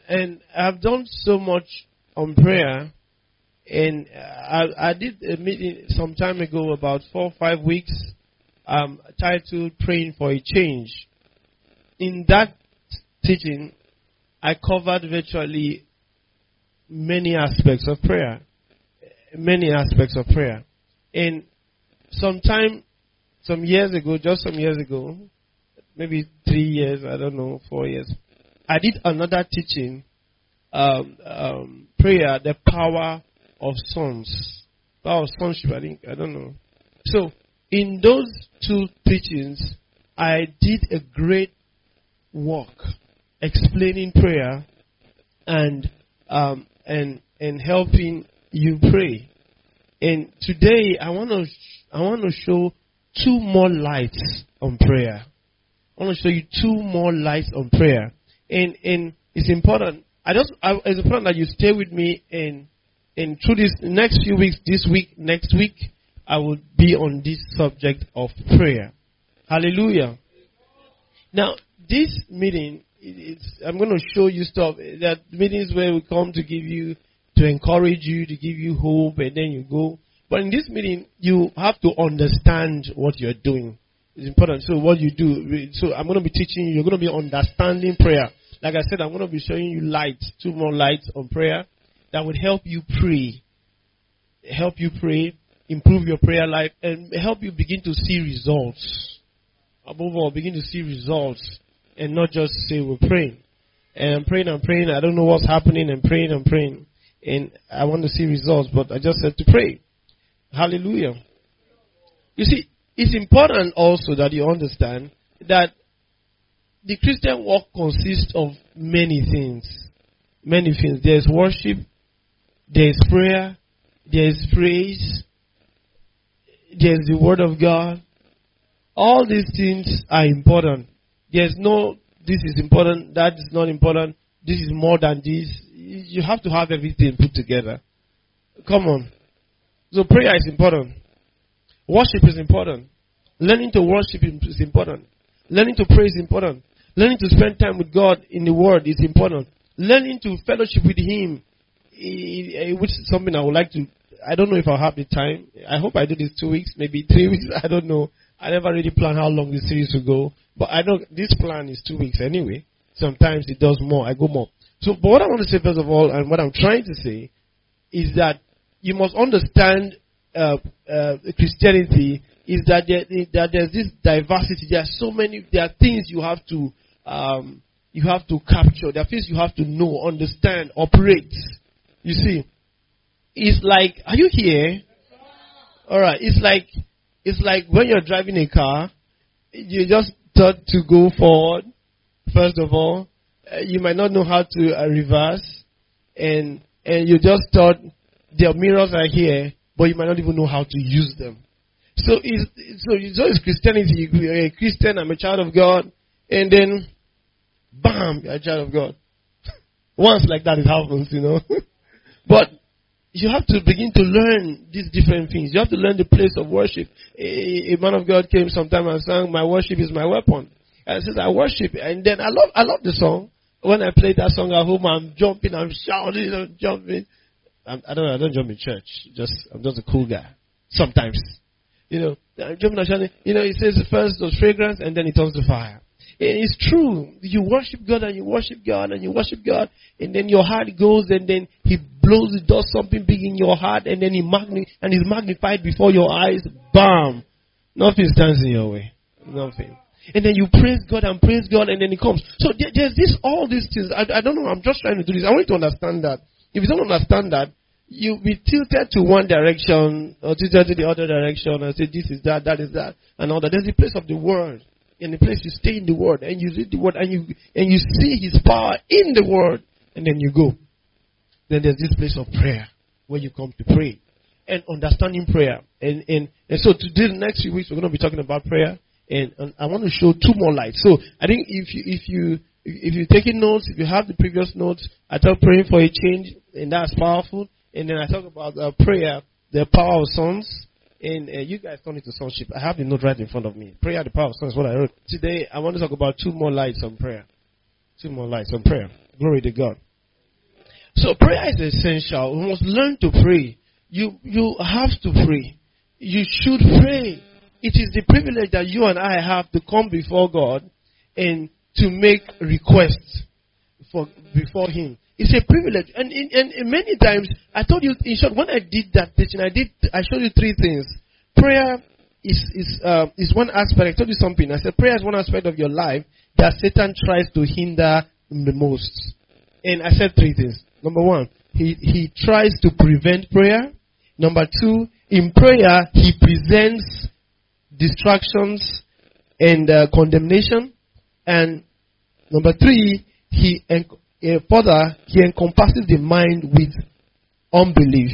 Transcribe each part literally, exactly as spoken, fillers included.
and I've done so much on prayer. And I, I did a meeting some time ago, about four or five weeks, um, titled Praying for a Change. In that teaching, I covered virtually many aspects of prayer. Many aspects of prayer. And sometime, some years ago, just some years ago, maybe three years, I don't know, four years, I did another teaching, um, um, prayer, the power of sons. Power of sonship, I think, I don't know. So, in those two teachings, I did a great work explaining prayer and um, and and helping you pray. And today I want to sh- I want to show two more lights on prayer. I want to show you two more lights on prayer. And and it's important. I just I, it's important that you stay with me and and through this next few weeks, this week, next week, I will be on this subject of prayer. Hallelujah. Now, this meeting, it's, I'm going to show you stuff. That meetings where we come to give you, to encourage you, to give you hope, and then you go. But in this meeting, you have to understand what you're doing. It's important. So what you do. So I'm going to be teaching you. You're going to be understanding prayer. Like I said, I'm going to be showing you lights, two more lights on prayer that would help you pray. Help you pray, improve your prayer life, and help you begin to see results. Above all, begin to see results and not just say we're praying. And I'm praying, I'm praying, I don't know what's happening, I'm praying, I'm praying. And I want to see results, but I just said to pray. Hallelujah. You see, it's important also that you understand that the Christian walk consists of many things. Many things. There's worship, there's prayer, there's praise, there's the word of God. All these things are important. There's no, this is important, that is not important, this is more than this. You have to have everything put together. Come on. So prayer is important. Worship is important. Learning to worship is important. Learning to pray is important. Learning to spend time with God in the Word is important. Learning to fellowship with Him, which is something I would like to, I don't know if I'll have the time. I hope I do this two weeks, maybe three weeks, I don't know. I never really plan how long this series will go. But I know this plan is two weeks anyway. Sometimes it does more, I go more. So, but what I want to say first of all, and what I'm trying to say, is that you must understand uh, uh, Christianity is that, there, that there's this diversity. There are so many, there are things you have to, um, you have to capture. There are things you have to know, understand, operate. You see, it's like, are you here? Alright, it's like, it's like when you're driving a car, you just thought to go forward, first of all. Uh, you might not know how to uh, reverse, and and you just thought the mirrors are here, but you might not even know how to use them. So it's, so, so it's Christianity. You're a Christian, I'm a child of God, and then, bam, you're a child of God. Once like that it happens, you know. But you have to begin to learn these different things. You have to learn the place of worship. A, a man of God came sometime and sang, "My worship is my weapon." And I said, I worship. And then I love, I love the song. When I play that song at home, I'm jumping, I'm shouting, I'm jumping. I'm, I don't know, I don't jump in church. Just, I'm just a cool guy. Sometimes. You know, I'm jumping and shouting. You know, it says first there's fragrance and then it turns to fire. And it's true. You worship God and you worship God and you worship God. And then your heart goes and then He blows, it does something big in your heart and then He magni- and He's magnified before your eyes. Bam! Nothing stands in your way. Nothing. And then you praise God and praise God and then He comes. So there, there's this, all these things. I, I don't know. I'm just trying to do this. I want you to understand that. If you don't understand that, you'll be tilted to one direction or tilted to the other direction and say this is that, that is that, and all that. There's the place of the Word. In the place you stay in the Word and you read the Word and you and you see His power in the Word and then you go. Then there's this place of prayer where you come to pray and understanding prayer. And and, and so today, the next few weeks, we're going to be talking about prayer. And, and I want to show two more lights. So I think if you if you if you're taking notes, if you have the previous notes, I talk praying for a change, and that's powerful. And then I talk about uh, prayer, the power of sons. And uh, you guys turn it to sonship. I have the note right in front of me. Prayer, the power of sons, what I wrote. Today, I want to talk about two more lights on prayer. Two more lights on prayer. Glory to God. So prayer is essential. We must learn to pray. You you have to pray. You should pray. It is the privilege that you and I have to come before God and to make requests for before Him. It's a privilege, and, in, and, and many times I told you in short when I did that teaching, I did I showed you three things. Prayer is is uh, is one aspect. I told you something. I said prayer is one aspect of your life that Satan tries to hinder the most. And I said three things. Number one, he he tries to prevent prayer. Number two, in prayer he presents distractions and uh, condemnation. And number three, he en- uh, further he encompasses the mind with unbelief.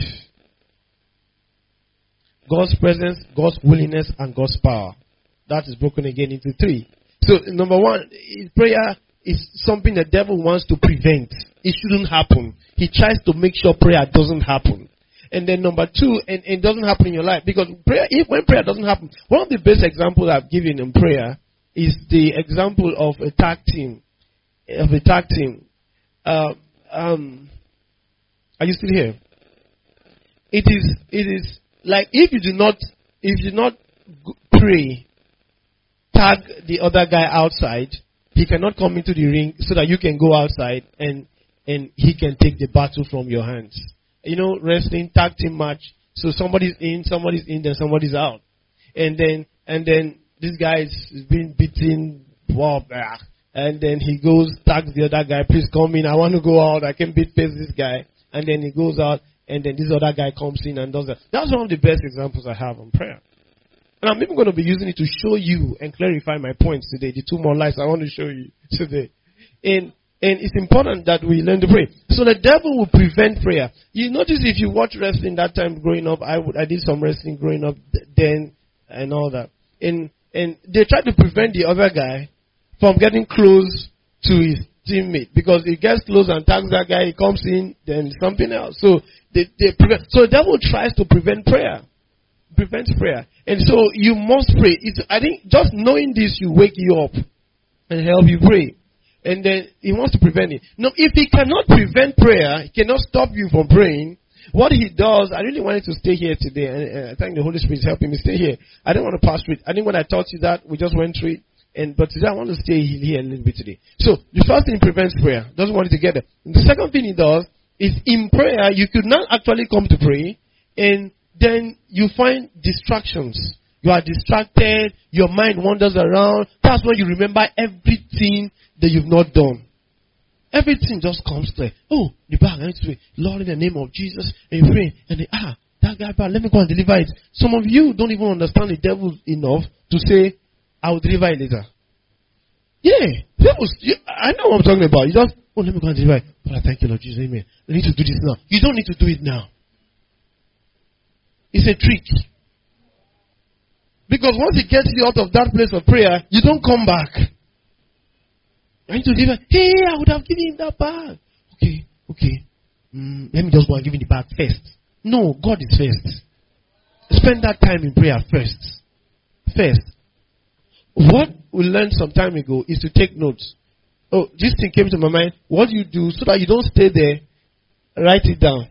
God's presence, God's willingness, and God's power. That is broken again into three. So number one, prayer is something the devil wants to prevent. It shouldn't happen. He tries to make sure prayer doesn't happen. And then number two, and it doesn't happen in your life. Because prayer, if when prayer doesn't happen, one of the best examples I've given in prayer is the example of a tag team. Of a tag team. Uh, um, are you still here? It is, it is like if you do not, if you do not pray, tag the other guy outside, he cannot come into the ring so that you can go outside and, and he can take the battle from your hands. You know, wrestling, tag team match. So somebody's in, somebody's in, then somebody's out. And then, and then this guy is being beaten, blah, blah, and then he goes, tags the other guy, please come in, I want to go out, I can beat face this guy. And then he goes out, and then this other guy comes in and does that. That's one of the best examples I have on prayer. And I'm even going to be using it to show you and clarify my points today. The two more lights I want to show you today. And, and it's important that we learn to pray. So the devil will prevent prayer. You notice if you watch wrestling that time growing up, I would, I did some wrestling growing up then and all that. And, and they try to prevent the other guy from getting close to his teammate. Because he gets close and tags that guy, he comes in, then something else. So they, they prevent, so the devil tries to prevent prayer. Prevents prayer. And so you must pray. It's, I think just knowing this, you wake you up and help you pray. And then he wants to prevent it. Now, if he cannot prevent prayer, he cannot stop you from praying. What he does, I really wanted to stay here today, and I thank the Holy Spirit is helping me stay here. I didn't want to pass through it. I think when I taught you that, we just went through it. And but today I want to stay here a little bit today. So the first thing prevents prayer. Doesn't want it to get there. And the second thing he does is in prayer you could not actually come to pray, and then you find distractions. You are distracted. Your mind wanders around. That's when you remember everything that you've not done. Everything just comes there. Oh, the bag, I need to pray. Lord, in the name of Jesus, and you pray, and they, ah, that guy, let me go and deliver it. Some of you don't even understand the devil enough to say, I will deliver it later. Yeah, people, you, I know what I'm talking about. You just, oh, let me go and deliver it. But I thank you, Lord Jesus, amen. I need to do this now. You don't need to do it now. It's a trick. Because once it gets you out of that place of prayer, you don't come back. I need to deliver. Hey, I would have given him that bag. Okay, okay. Mm, let me just go and give him the bag first. No, God is first. Spend that time in prayer first. First. What we learned some time ago is to take notes. Oh, this thing came to my mind. What do you do so that you don't stay there? Write it down.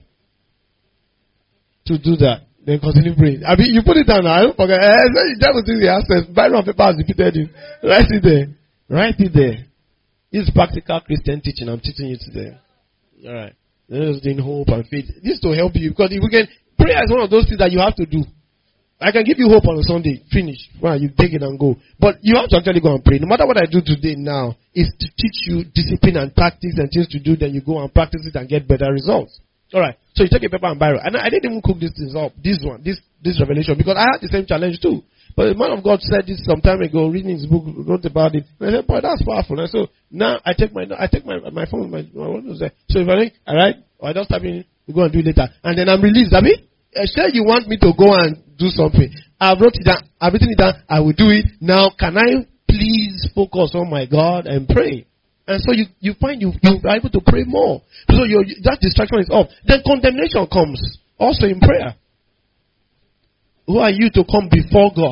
To do that. Then continue praying. I mean, you put it down now. I don't forget. Eh, that was the access. Bible on paper has repeated it. Write it there. Write it there. This is practical Christian teaching I'm teaching you today. Alright. This is in hope and faith. This is to help you. Because if you can, prayer is one of those things that you have to do. I can give you hope on a Sunday. Finish. Well, you take it and go. But you have to actually go and pray. No matter what I do today now, is to teach you discipline and tactics and things to do. Then you go and practice it and get better results. Alright. So you take a paper and Bible. And I didn't even cook this things up. This one. This this revelation. Because I had the same challenge too. But the man of God said this some time ago, reading his book, wrote about it. And I said, boy, that's powerful. And so now I take my I take my my phone, my, my what was there. So if I think, alright, or I just type in, we go and do it later. And then I'm released. I mean, say you want me to go and do something. I've wrote it down. I've written it down. I will do it. Now, can I please focus on my God and pray? And so you, you find you, you are able to pray more. So your, that distraction is off. Then condemnation comes also in prayer. Who are you to come before God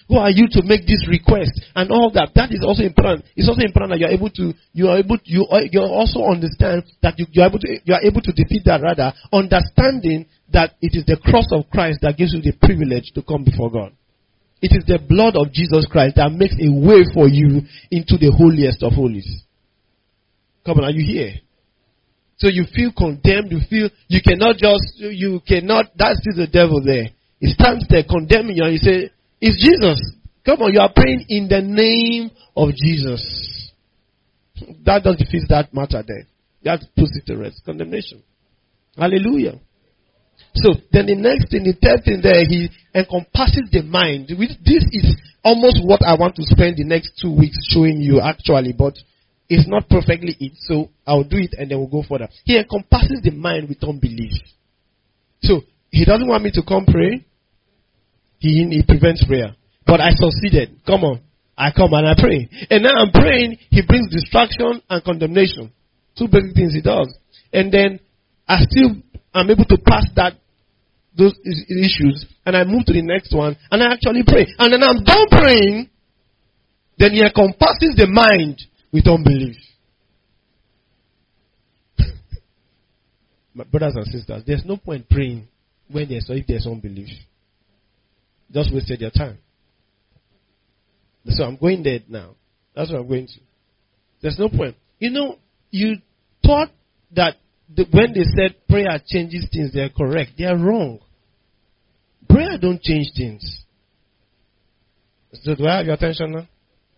Who are you to make this request? And all that. That is also important. It's also important that you are able to, you are able to, you, you also understand that you, you are able to, you are able to defeat that rather, understanding that it is the cross of Christ that gives you the privilege to come before God. It is the blood of Jesus Christ that makes a way for you into the holiest of holies. Come on, are you here? So you feel condemned, you feel, you cannot just, you cannot, that's still the devil there. He stands there condemning you and you say, it's Jesus. Come on, you are praying in the name of Jesus. That does defeat that matter there. That puts it to rest. Condemnation. Hallelujah. So, then the next thing, the third thing there, he encompasses the mind. This is almost what I want to spend the next two weeks showing you actually, but it's not perfectly it. So, I'll do it and then we'll go further. He encompasses the mind with unbelief. So, he doesn't want me to come pray. He, he prevents prayer. But I succeeded. Come on. I come and I pray. And now I'm praying, he brings distraction and condemnation. Two basic things he does. And then I still am able to pass that those issues, and I move to the next one, and I actually pray. And then I'm done praying, then he encompasses the mind with unbelief. My brothers and sisters, there's no point praying when there's, if there's unbelief. Just wasted your time. So I'm going there now. That's what I'm going to. There's no point. You know, you thought that the, when they said prayer changes things, they're correct. They are wrong. Prayer don't change things. So do I have your attention now?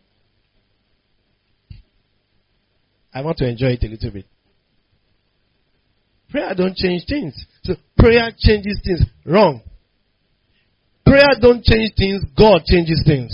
I want to enjoy it a little bit. Prayer don't change things. So prayer changes things. Wrong. Prayer don't change things. God changes things.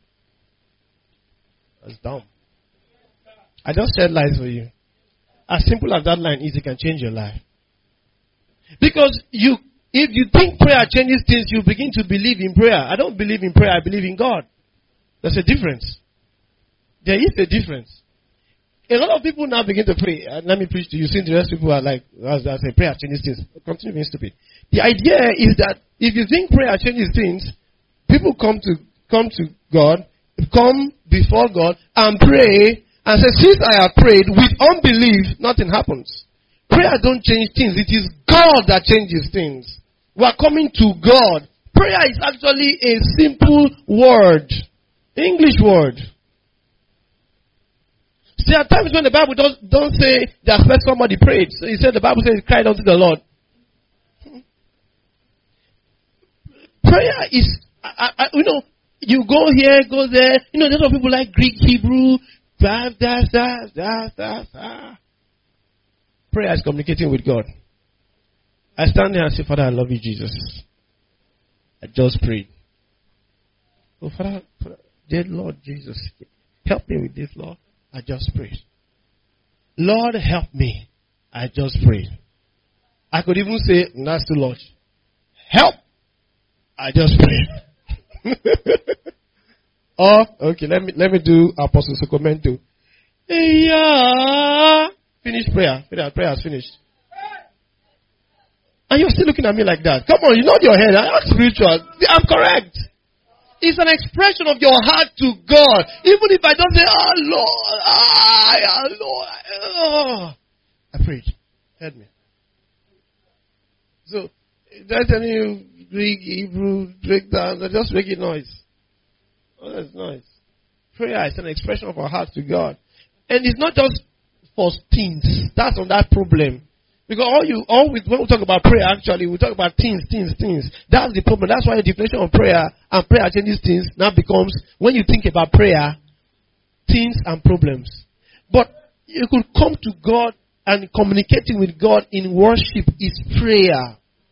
That's dumb. I just said lies for you. As simple as that line is, it can change your life. Because you, if you think prayer changes things, you begin to believe in prayer. I don't believe in prayer, I believe in God. There's a difference. There is a difference. A lot of people now begin to pray. Uh, let me preach to you. See, the rest of people are like, as I say, prayer changes things. Continue being stupid. The idea is that if you think prayer changes things, people come to come to God, come before God and pray and say, since I have prayed with unbelief, nothing happens. Prayer don't change things. It is God that changes things. We are coming to God. Prayer is actually a simple word. English word. See, there are times when the Bible don't, don't say that somebody prayed. So he said the Bible says he cried unto the Lord. Prayer is, I, I, you know, you go here, go there. You know, there's some people like Greek, Hebrew. Da, da, da, da, da, da. Prayer is communicating with God. I stand there and say, Father, I love you, Jesus. I just prayed. Oh, Father, Father, dear Lord Jesus, help me with this, Lord. I just prayed. Lord, help me. I just prayed. I could even say, that's too large. Help. I just prayed. Oh, okay, let me let me do Apostle Sacramento. Yeah. Finish prayer. Prayer is finished. And you're still looking at me like that. Come on, you nod your head. I'm spiritual. I'm correct. It's an expression of your heart to God. Even if I don't say, oh Lord, ah, Lord, oh. I prayed. Help me. So, that's any Greek, Hebrew, breakdown, just make it noise. Oh, that's nice. Prayer is an expression of our heart to God. And it's not just for things. That's on that problem. Because all you, all we, when we talk about prayer, actually, we talk about things, things, things. That's the problem. That's why the definition of prayer and prayer changes things now becomes, when you think about prayer, things and problems. But you could come to God and communicating with God in worship is prayer.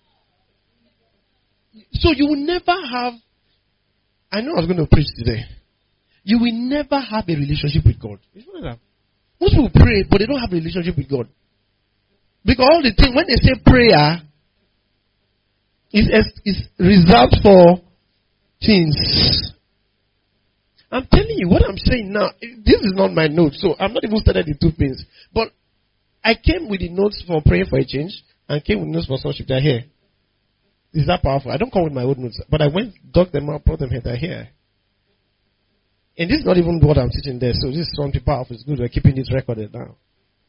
So you will never have, I know I was going to preach today. You will never have a relationship with God. Most people pray, but they don't have a relationship with God. Because all the thing, when they say prayer, is is reserved for things. I'm telling you, what I'm saying now, this is not my notes, so I'm not even started the two things. But I came with the notes for praying for a change, and came with notes for sonship. They're here. Is that powerful? I don't come with my own notes, but I went, dug them out, brought them here. They're here. And this is not even what I'm teaching there, so this is something powerful. It's good we're keeping this recorded now.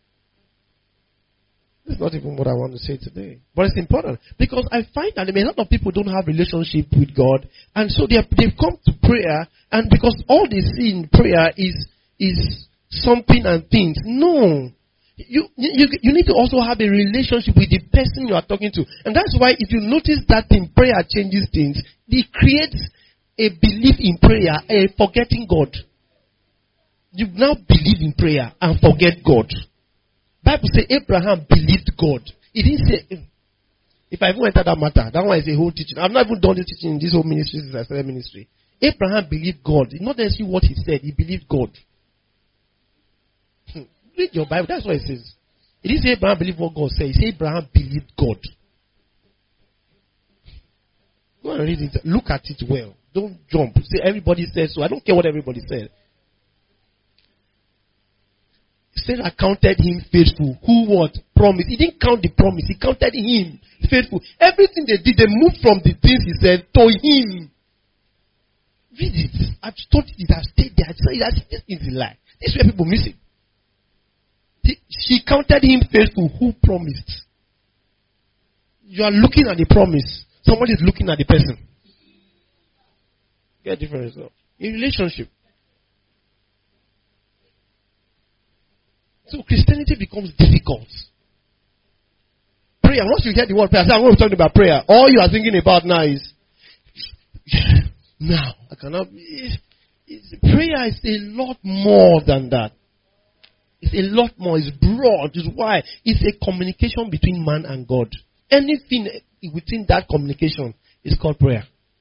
This is not even what I want to say today. But it's important. Because I find that a lot of people don't have relationship with God. And so they have, they've come to prayer. And because all they see in prayer is, is something and things. No. You, you, you need to also have a relationship with the person you are talking to. And that's why if you notice that in prayer changes things, it creates a belief in prayer, a forgetting God. You now believe in prayer and forget God. Bible says Abraham believed God. He didn't say, if I even enter that matter, that one is a whole teaching. I've not even done this teaching in this whole ministry since I started ministry. Abraham believed God. It's not necessarily what he said, he believed God. Read your Bible, that's what it says. It didn't say Abraham believed what God said, it said Abraham believed God. Go and read it, look at it well. Don't jump. Say everybody says so. I don't care what everybody said. Sarah counted him faithful. Who what? Promise. He didn't count the promise. He counted him faithful. Everything they did, they moved from the things he said to him. Read it. I've studied it. I've stayed there. I said, this is a lie. This is where people miss it. He, she counted him faithful. Who promised? You are looking at the promise. Somebody is looking at the person. Get different results. In relationship. So Christianity becomes difficult. Prayer, once you hear the word prayer, I say, I'm going to be talking about prayer. All you are thinking about now is, now, I cannot, it's, it's, prayer is a lot more than that. It's a lot more, it's broad, it's why. It's a communication between man and God. Anything within that communication is called prayer.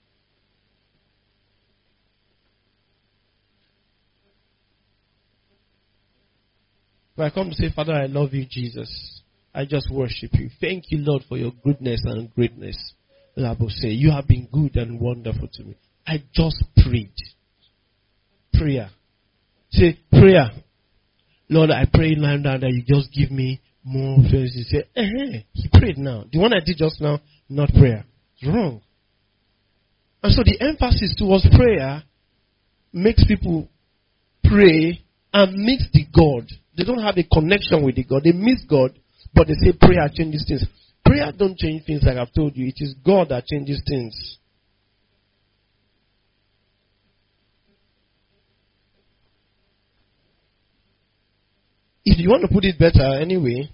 But I come to say, Father, I love you, Jesus. I just worship you. Thank you, Lord, for your goodness and greatness. I will say, you have been good and wonderful to me. I just prayed. Prayer. Say, prayer. Lord, I pray now that you just give me more faith. You say, eh, he prayed now. The one I did just now, not prayer. It's wrong. And so the emphasis towards prayer makes people pray and miss the God. They don't have a connection with the God. They miss God, but they say prayer changes things. Prayer don't change things like I've told you. It is God that changes things. If you want to put it better anyway,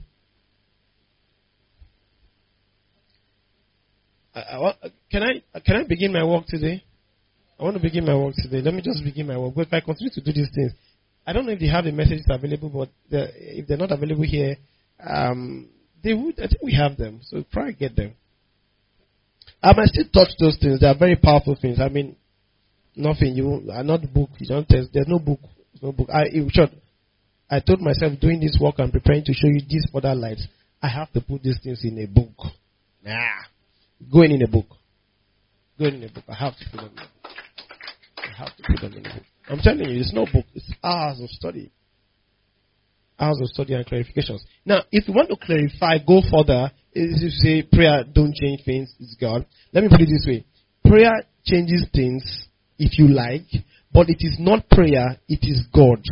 I, I want, can I can I begin my work today? I want to begin my work today. Let me just begin my work. But if I continue to do these things, I don't know if they have the messages available, but they're, if they're not available here, um, they would. I think we have them, so try to get them. I might still touch those things. They are very powerful things. I mean, nothing. You are not book. You don't test. There's no book. There's no book. I, in short, I told myself doing this work and preparing to show you these further lights. I have to put these things in a book. Nah, going in a book. Going in a book. I have to put them in a book. I have to put them in a book. I'm telling you, it's no book. It's hours of study. Hours of study and clarifications. Now, if you want to clarify, go further. Is you say prayer don't change things, it's God. Let me put it this way. Prayer changes things, if you like, but it is not prayer, it is God.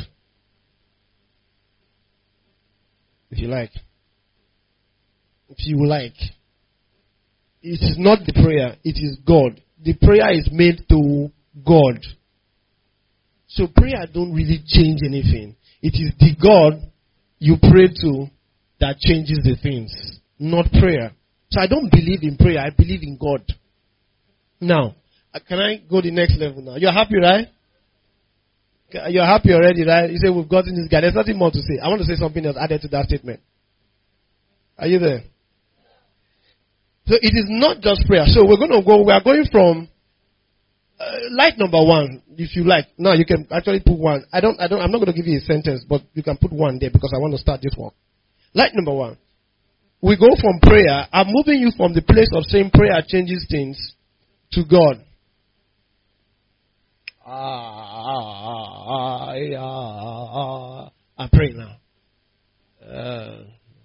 If you like. If you like. It is not the prayer, it is God. The prayer is made to God. So prayer don't really change anything. It is the God you pray to that changes the things, not prayer. So I don't believe in prayer, I believe in God. Now, can I go the next level now? You're happy, right? You're happy already, right? You say we've gotten this guy. There's nothing more to say. I want to say something else added to that statement. Are you there? So it is not just prayer. So we're going to go, we are going from Uh, light number one, if you like. Now you can actually put one. I don't, I don't, I'm not going to give you a sentence, but you can put one there because I want to start this one. Light number one. We go from prayer. I'm moving you from the place of saying prayer changes things to God. Ah, ah, ah, ah, ah. I'm praying now. Uh,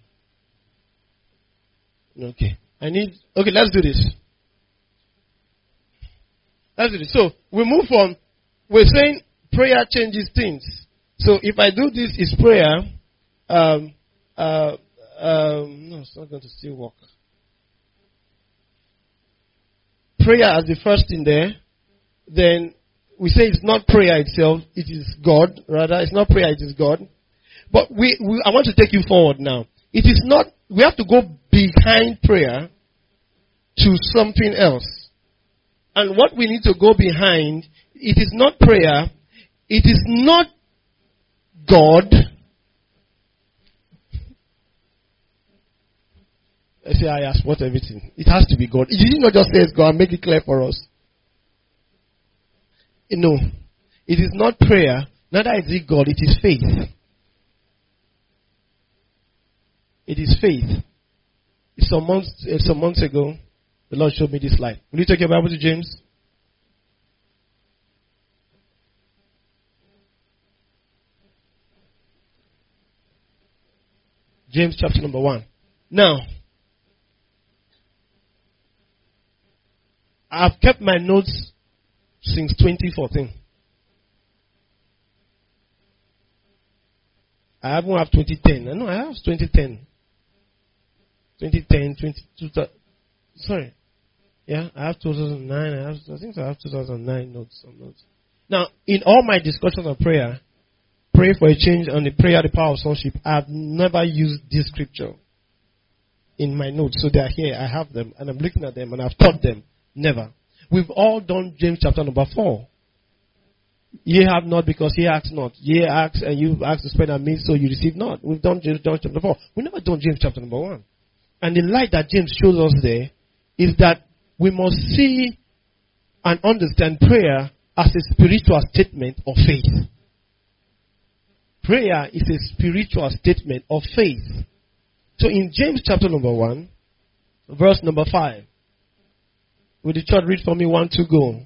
okay. I need, okay, let's do this. Let's do this. So, we move from, we're saying prayer changes things. So if I do this is prayer, um, uh, um, no, it's not going to still work. Prayer as the first thing there, then we say it's not prayer itself, it is God. Rather, it's not prayer, it is God. But we, we, I want to take you forward now. It is not, we have to go behind prayer to something else. And what we need to go behind, it is not prayer, it is not God. I say, I ask what everything. It has to be God. You did not just say it's God and make it clear for us. No. It is not prayer, neither is it God, it is faith. It is faith. Some months, some months ago, the Lord showed me this slide. Will you take your Bible to James? James chapter number one. Now, I've kept my notes since twenty fourteen. I haven't have twenty ten. I know I have twenty ten. twenty ten, twenty, sorry. Yeah, I have two thousand nine. I have, I think I have two thousand nine notes. Some notes. Now, in all my discussions on prayer, pray for a change on the prayer, the power of sonship, I've never used this scripture in my notes. So they are here. I have them, and I'm looking at them, and I've taught them. Never. We've all done James chapter number four. Ye have not because ye ask not. Ye ask and you ask to spend and mean, so you receive not. We've done James chapter four. We've never done James chapter number one. And the light that James shows us there is that we must see and understand prayer as a spiritual statement of faith. Prayer is a spiritual statement of faith. So in James chapter number one, verse number five, will the church read for me one, two, go?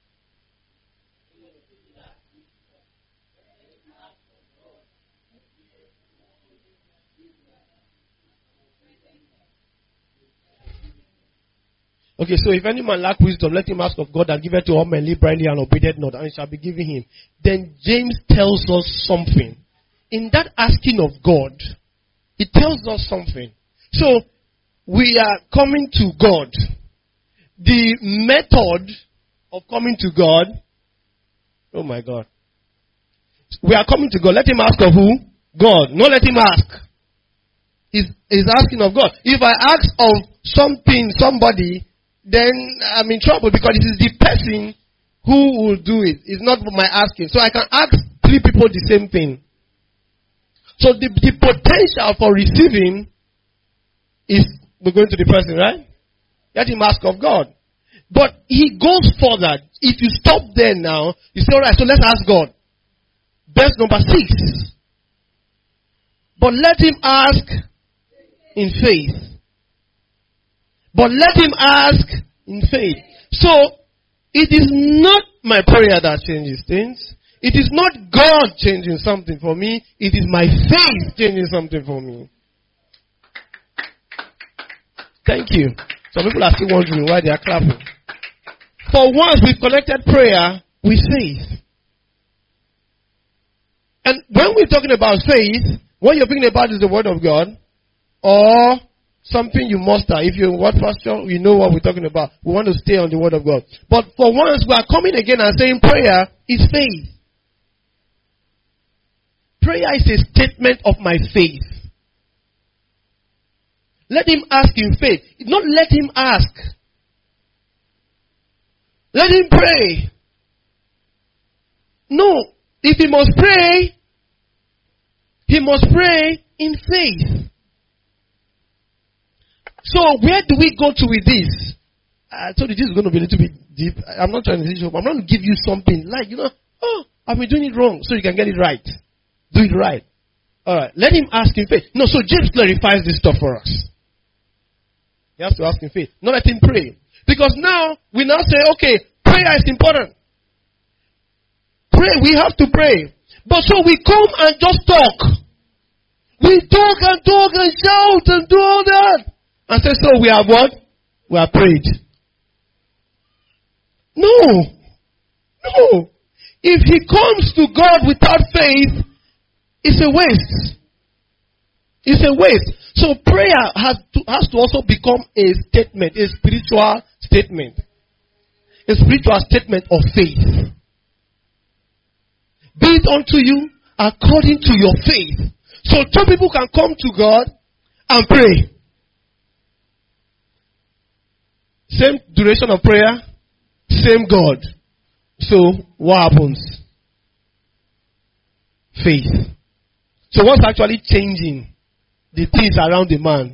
Okay, so if any man lack wisdom, let him ask of God and give it to all men liberally and obedient not, and it shall be given him. Then James tells us something. In that asking of God, it tells us something. So, we are coming to God. The method of coming to God, oh my God. We are coming to God. Let him ask of who? God. No, let him ask. He's, he's asking of God. If I ask of something, somebody, then I'm in trouble because it is the person who will do it. It's not my asking. So I can ask three people the same thing. So the, the potential for receiving is, we're going to the person, right? Let him ask of God. But he goes further. If you stop there now, you say, alright, so let's ask God. Verse number six. But let him ask in faith. But let him ask in faith. So, it is not my prayer that changes things. It is not God changing something for me. It is my faith changing something for me. Thank you. Some people are still wondering why they are clapping. For once we've connected prayer with faith. And when we're talking about faith, what you're thinking about is the word of God or something you muster. If you're in what pastor, you know what we're talking about. We want to stay on the word of God. But for once, we are coming again and saying prayer is faith. Prayer is a statement of my faith. Let him ask in faith. Not let him ask. Let him pray. No. If he must pray, he must pray in faith. So where do we go to with this? I told you this is going to be a little bit deep. I'm not trying to teach you. I'm going to give you something like, you know, oh, I've been doing it wrong, so you can get it right. Do it right. Alright, let him ask in faith. No, so James clarifies this stuff for us. He has to ask in faith. Not let him pray. Because now, we now say, okay, prayer is important. Pray, we have to pray. But so we come and just talk. We talk and talk and shout and do all that. And say, so we have what? We have prayed. No. No. If he comes to God without faith, it's a waste. It's a waste. So prayer has to, has to also become a statement, a spiritual statement. A spiritual statement of faith. Be it unto you according to your faith. So two people can come to God and pray. Same duration of prayer, same God. So what happens? Faith. So what's actually changing the things around the man?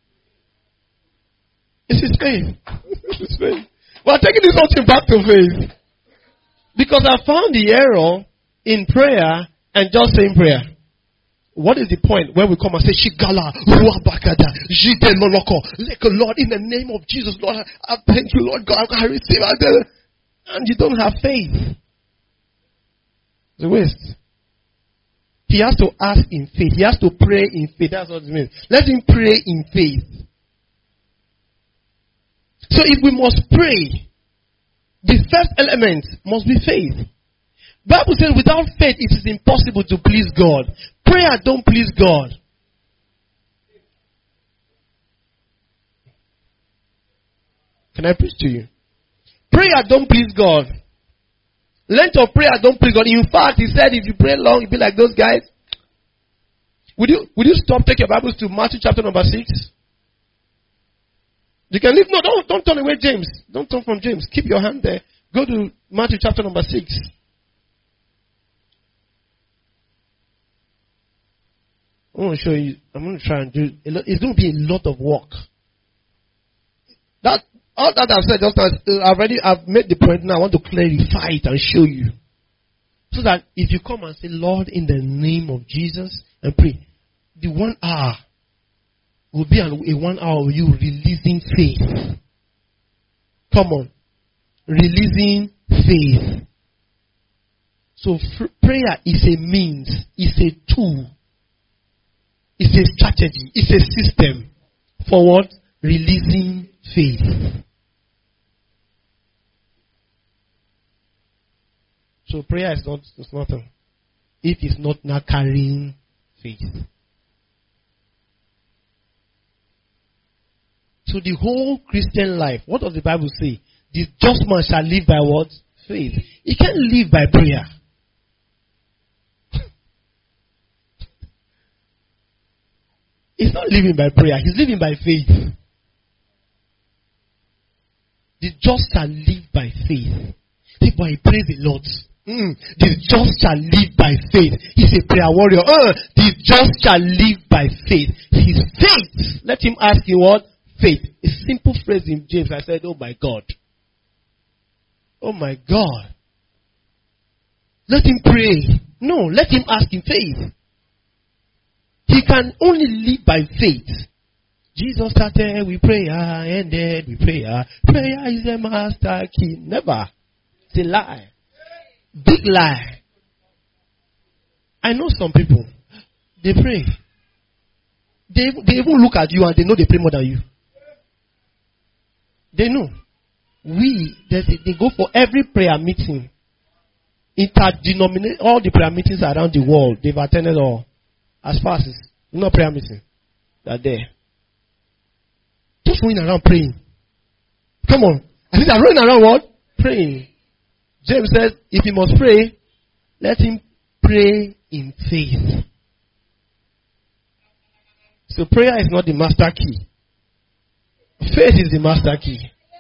It's his faith. It's his faith. We're taking this whole thing back to faith. Because I found the error in prayer and just saying prayer. What is the point when we come and say, Shigala, Ruabakada, Jide Loloko, Lord, in the name of Jesus, Lord, I thank you, Lord God, I receive it. And you don't have faith. It's a waste. He has to ask in faith. He has to pray in faith. That's what it means. Let him pray in faith. So if we must pray, the first element must be faith. Bible says without faith it is impossible to please God. Prayer don't please God. Can I preach to you? Prayer don't please God. Length of prayer don't please God. In fact, he said if you pray long, you'll be like those guys. Would you would you stop, take your Bibles to Matthew chapter number six? You can leave. No, don't don't turn away James. Don't turn from James. Keep your hand there. Go to Matthew chapter number six. I want to show you. I'm going to try and do. A lot, it's going to be a lot of work. That all that I've said just now, I've already I've made the point. Now I want to clarify it and show you, so that if you come and say, Lord, in the name of Jesus, and pray, the one hour will be an, a one hour of you releasing faith. Come on, releasing faith. So f- prayer is a means, it's a tool. It's a strategy. It's a system for what? Releasing faith. So prayer is not, it's not a, if it's not now carrying faith. So the whole Christian life, what does the Bible say? The just man shall live by what? Faith. He can't live by prayer. He's not living by prayer. He's living by faith. The just shall live by faith. People, he prays a lot. Mm. The just shall live by faith. He's a prayer warrior. Uh, the just shall live by faith. His faith. Let him ask you what? Faith. A simple phrase in James. I said, oh my God. Oh my God. Let him pray. No, let him ask in faith. He can only live by faith. Jesus started with prayer, ended with prayer. Prayer is a master key. Never. It's a lie. Big lie. I know some people, they pray. They, they even look at you and they know they pray more than you. They know. We, they, they go for every prayer meeting. Interdenominate, all the prayer meetings around the world, they've attended all. As far as it's not prayer meeting, they're there. Just running around praying. Come on. I think they're running around what? Praying. James says, if he must pray, let him pray in faith. So prayer is not the master key. Faith is the master key.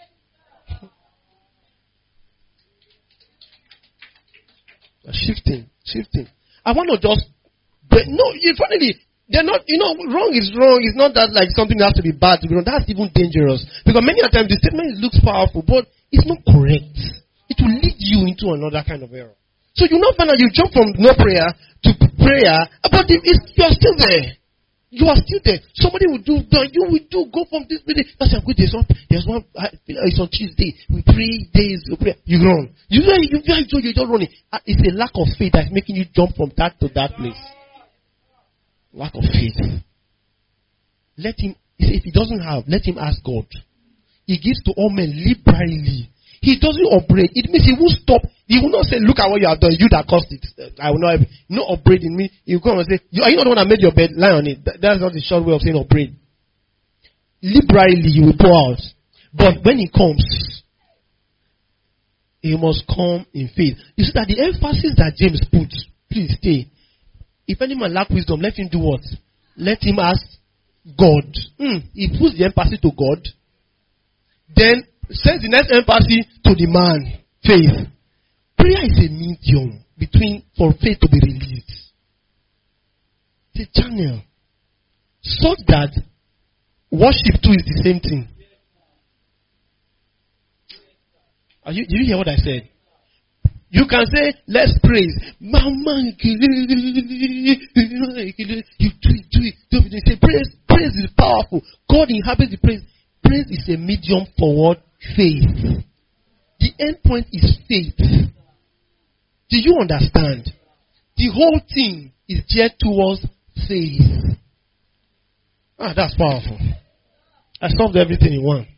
Shifting, shifting. I want to just, no, finally, they're not, you know, wrong is wrong. It's not that like something has to be bad to be wrong. That's even dangerous. Because many times the statement looks powerful, but it's not correct. It will lead you into another kind of error. So you not find out you jump from no prayer to prayer, but it's, you're still there. You are still there. Somebody will do, you will do, go from this meeting. That's a good day. There's one, it's on Tuesday. We pray days, we pray. You run. You know, you just you're just running. It's a lack of faith that's making you jump from that to that place. Lack of faith. Let him, if he doesn't have, let him ask God. He gives to all men liberally. He doesn't operate. It means he won't stop. He will not say, look at what you have done, you that caused it. I will not have no upbraid in me. He will come and say, you, are you not the one that made your bed? Lie on it. That, that's not the short way of saying upbraid. Liberally, he will pour out. But when he comes, he must come in faith. You see that the emphasis that James puts, please stay. If any man lack wisdom, let him do what? Let him ask God. Mm, he puts the emphasis to God. Then sends the next emphasis to the man. Faith. Prayer is a medium between for faith to be released. It's a channel. So that worship too is the same thing. Are you, did you hear what I said? You can say, let's praise. Mama, you do it, do it. They say, praise, praise is powerful. God inhabits the praise. Praise is a medium for what? Faith. The end point is faith. Do you understand? The whole thing is geared towards faith. Ah, that's powerful. I solved everything in one.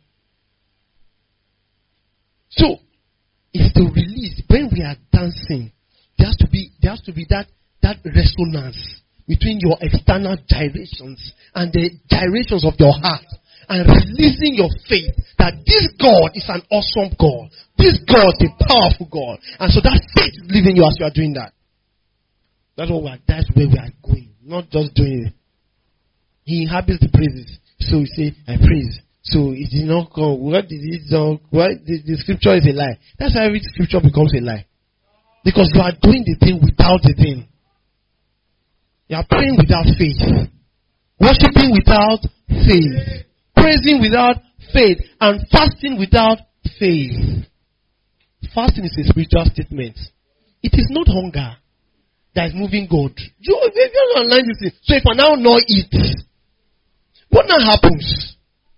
So, it's to release. When we are dancing, there has to be there has to be that, that resonance between your external gyrations and the gyrations of your heart, and releasing your faith that this God is an awesome God. This God is a powerful God. And so that faith is living you as you are doing that. That's what we are, that's where we are going. Not just doing it. He inhabits the praises. So we say, I praise. So it did not come. What did it do? What the, the scripture is a lie. That's how every scripture becomes a lie. Because you are doing the thing without the thing. You are praying without faith. Worshipping without faith. Praising without faith. And fasting without faith. Fasting is a spiritual statement. It is not hunger that is moving God. You, if you don't online this thing, so if I now not eat, what now happens?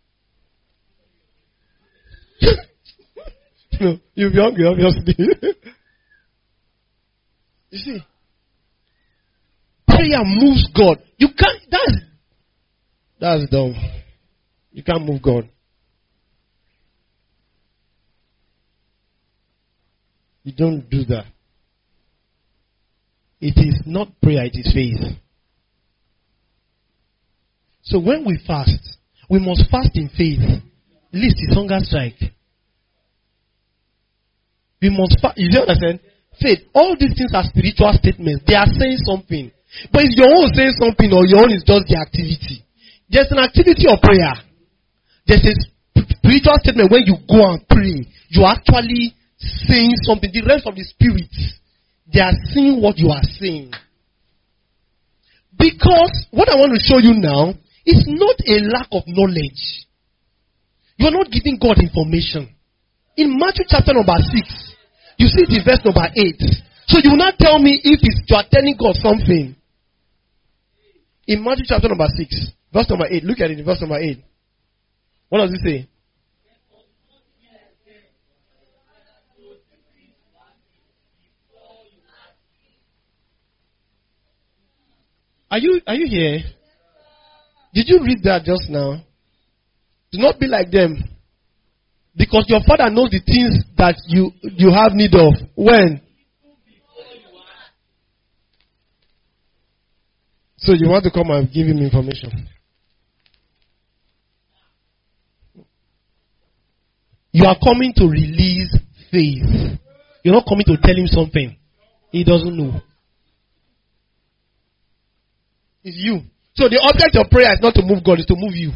No, you'll be hungry, obviously. You see, prayer moves God. You can't. That's that's dumb. You can't move God. You don't do that. It is not prayer, it is faith. So when we fast, we must fast in faith. Least is hunger strike. We must fast. You understand? Faith. All these things are spiritual statements. They are saying something. But if your own saying something or your own is just the activity. There's an activity of prayer. There's a spiritual statement when you go and pray. You are actually saying something. The rest of the spirits, they are seeing what you are saying. Because what I want to show you now is not a lack of knowledge. You are not giving God information. In Matthew chapter number six, you see it in verse number eight. So you will not tell me if it's, you are telling God something. In Matthew chapter number six, verse number eight, look at it in verse number eight. What does it say? Are you are you here? Did you read that just now? Do not be like them. Because your Father knows the things that you, you have need of. When? So you want to come and give him information. You are coming to release faith. You're not coming to tell him something he doesn't know. It's you. So the object of prayer is not to move God, it's to move you.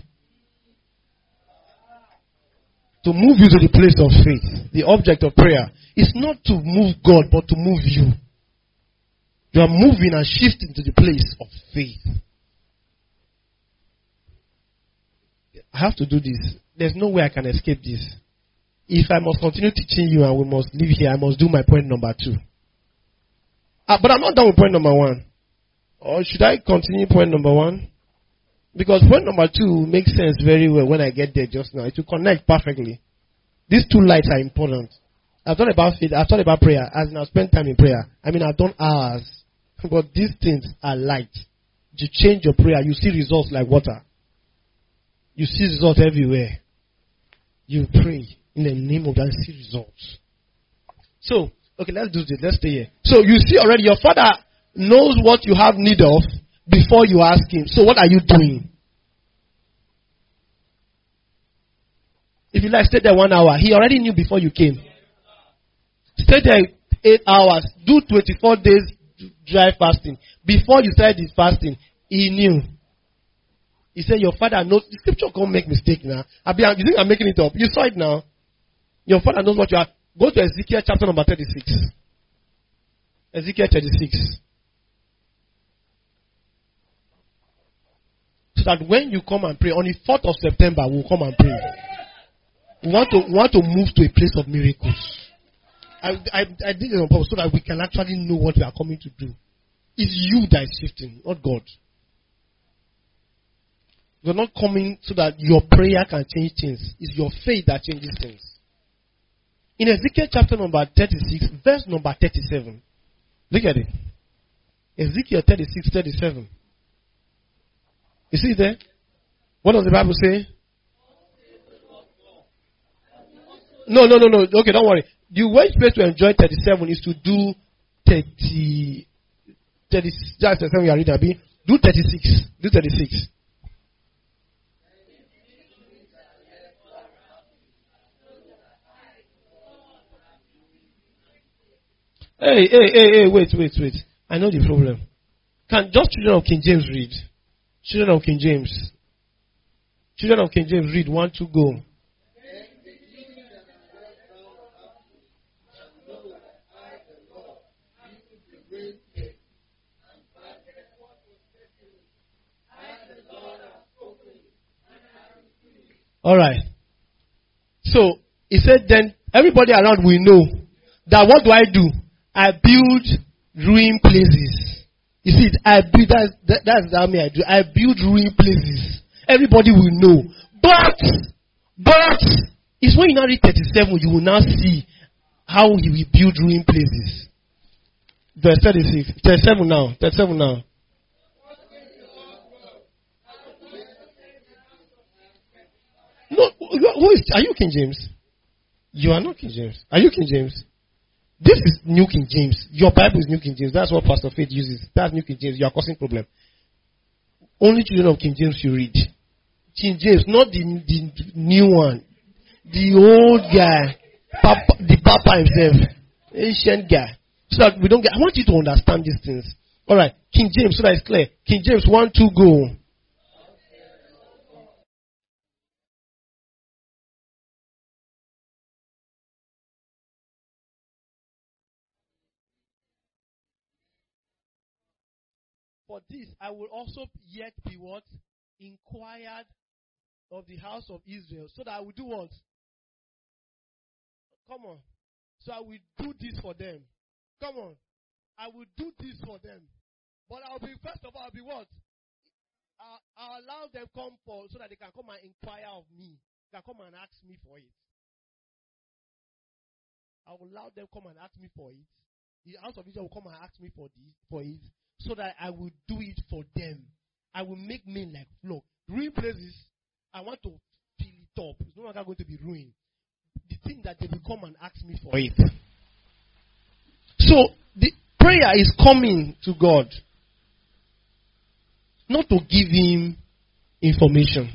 To move you to the place of faith. The object of prayer is not to move God, but to move you. You are moving and shifting to the place of faith. I have to do this. There's no way I can escape this. If I must continue teaching you and we must leave here, I must do my point number two. Uh, but I'm not done with point number one. Or should I continue point number one? Because point number two makes sense very well when I get there just now. It will connect perfectly. These two lights are important. I've thought about faith. I've thought about prayer. As in I've spent time in prayer. I mean, I've done hours. But these things are light. You change your prayer, you see results like water. You see results everywhere. You pray in the name of that, you see results. So, Okay, let's do this. Let's stay here. So you see already, your father knows what you have need of before you ask him. So what are you doing? If you like, stay there one hour. He already knew before you came. Stay there eight hours. Do twenty-four days dry fasting. Before you started this fasting, he knew. He said, your father knows. The scripture can't make mistake now. I be, you think I'm making it up? You saw it now. Your father knows what you are. Go to Ezekiel chapter number thirty-six. Ezekiel thirty-six. So that when you come and pray, on the fourth of September, we'll come and pray. We want to, we want to move to a place of miracles. I, I, I did it on purpose so that we can actually know what we are coming to do. It's you that is shifting, not God. You're not coming so that your prayer can change things. It's your faith that changes things. In Ezekiel chapter number thirty-six, verse number thirty-seven. Look at it. Ezekiel thirty-six, thirty-seven. You see it there? What does the Bible say? No, no, no, no. Okay, don't worry. The way you're supposed to enjoy thirty-seven is to do thirty, thirty, that's thirty-seven you are reading, Abi. Do thirty-six. Do thirty-six. Hey, hey, hey, hey, wait, wait, wait. I know the problem. Can just children of King James read? Children of King James. Children of King James read. One, two, go. Alright. So, he said then, everybody around will know that what do I do? I build ruined places. You see, I build, that's, that, that's how me I do. I build ruined places. Everybody will know. But, but, it's when you now read thirty-seven, you will now see how he will build ruined places. Verse thirty-six, thirty-seven now, thirty-seven now. No, who is, are you King James? You are not King James. Are you King James? This is New King James. Your Bible is New King James. That's what Pastor Faith uses. That's New King James. You are causing problem. Only children of King James you read. King James, not the, the new one. The old guy. Papa, the Papa himself. Ancient guy. So that we don't get, I want you to understand these things. Alright. King James, so that it's clear. King James, one, two, go. For this, I will also yet be what? Inquired of the house of Israel. So that I will do what? Come on. So I will do this for them. Come on. I will do this for them. But I'll be, first of all, I'll be what? I'll, I'll allow them come for, so that they can come and inquire of me. They can come and ask me for it. I will allow them come and ask me for it. The house of Israel will come and ask me for this, for it. So that I will do it for them. I will make men like flock. Ruined places, I want to fill it up. It's no longer going to be ruined. The thing that they will come and ask me for it. So, the prayer is coming to God. Not to give him information.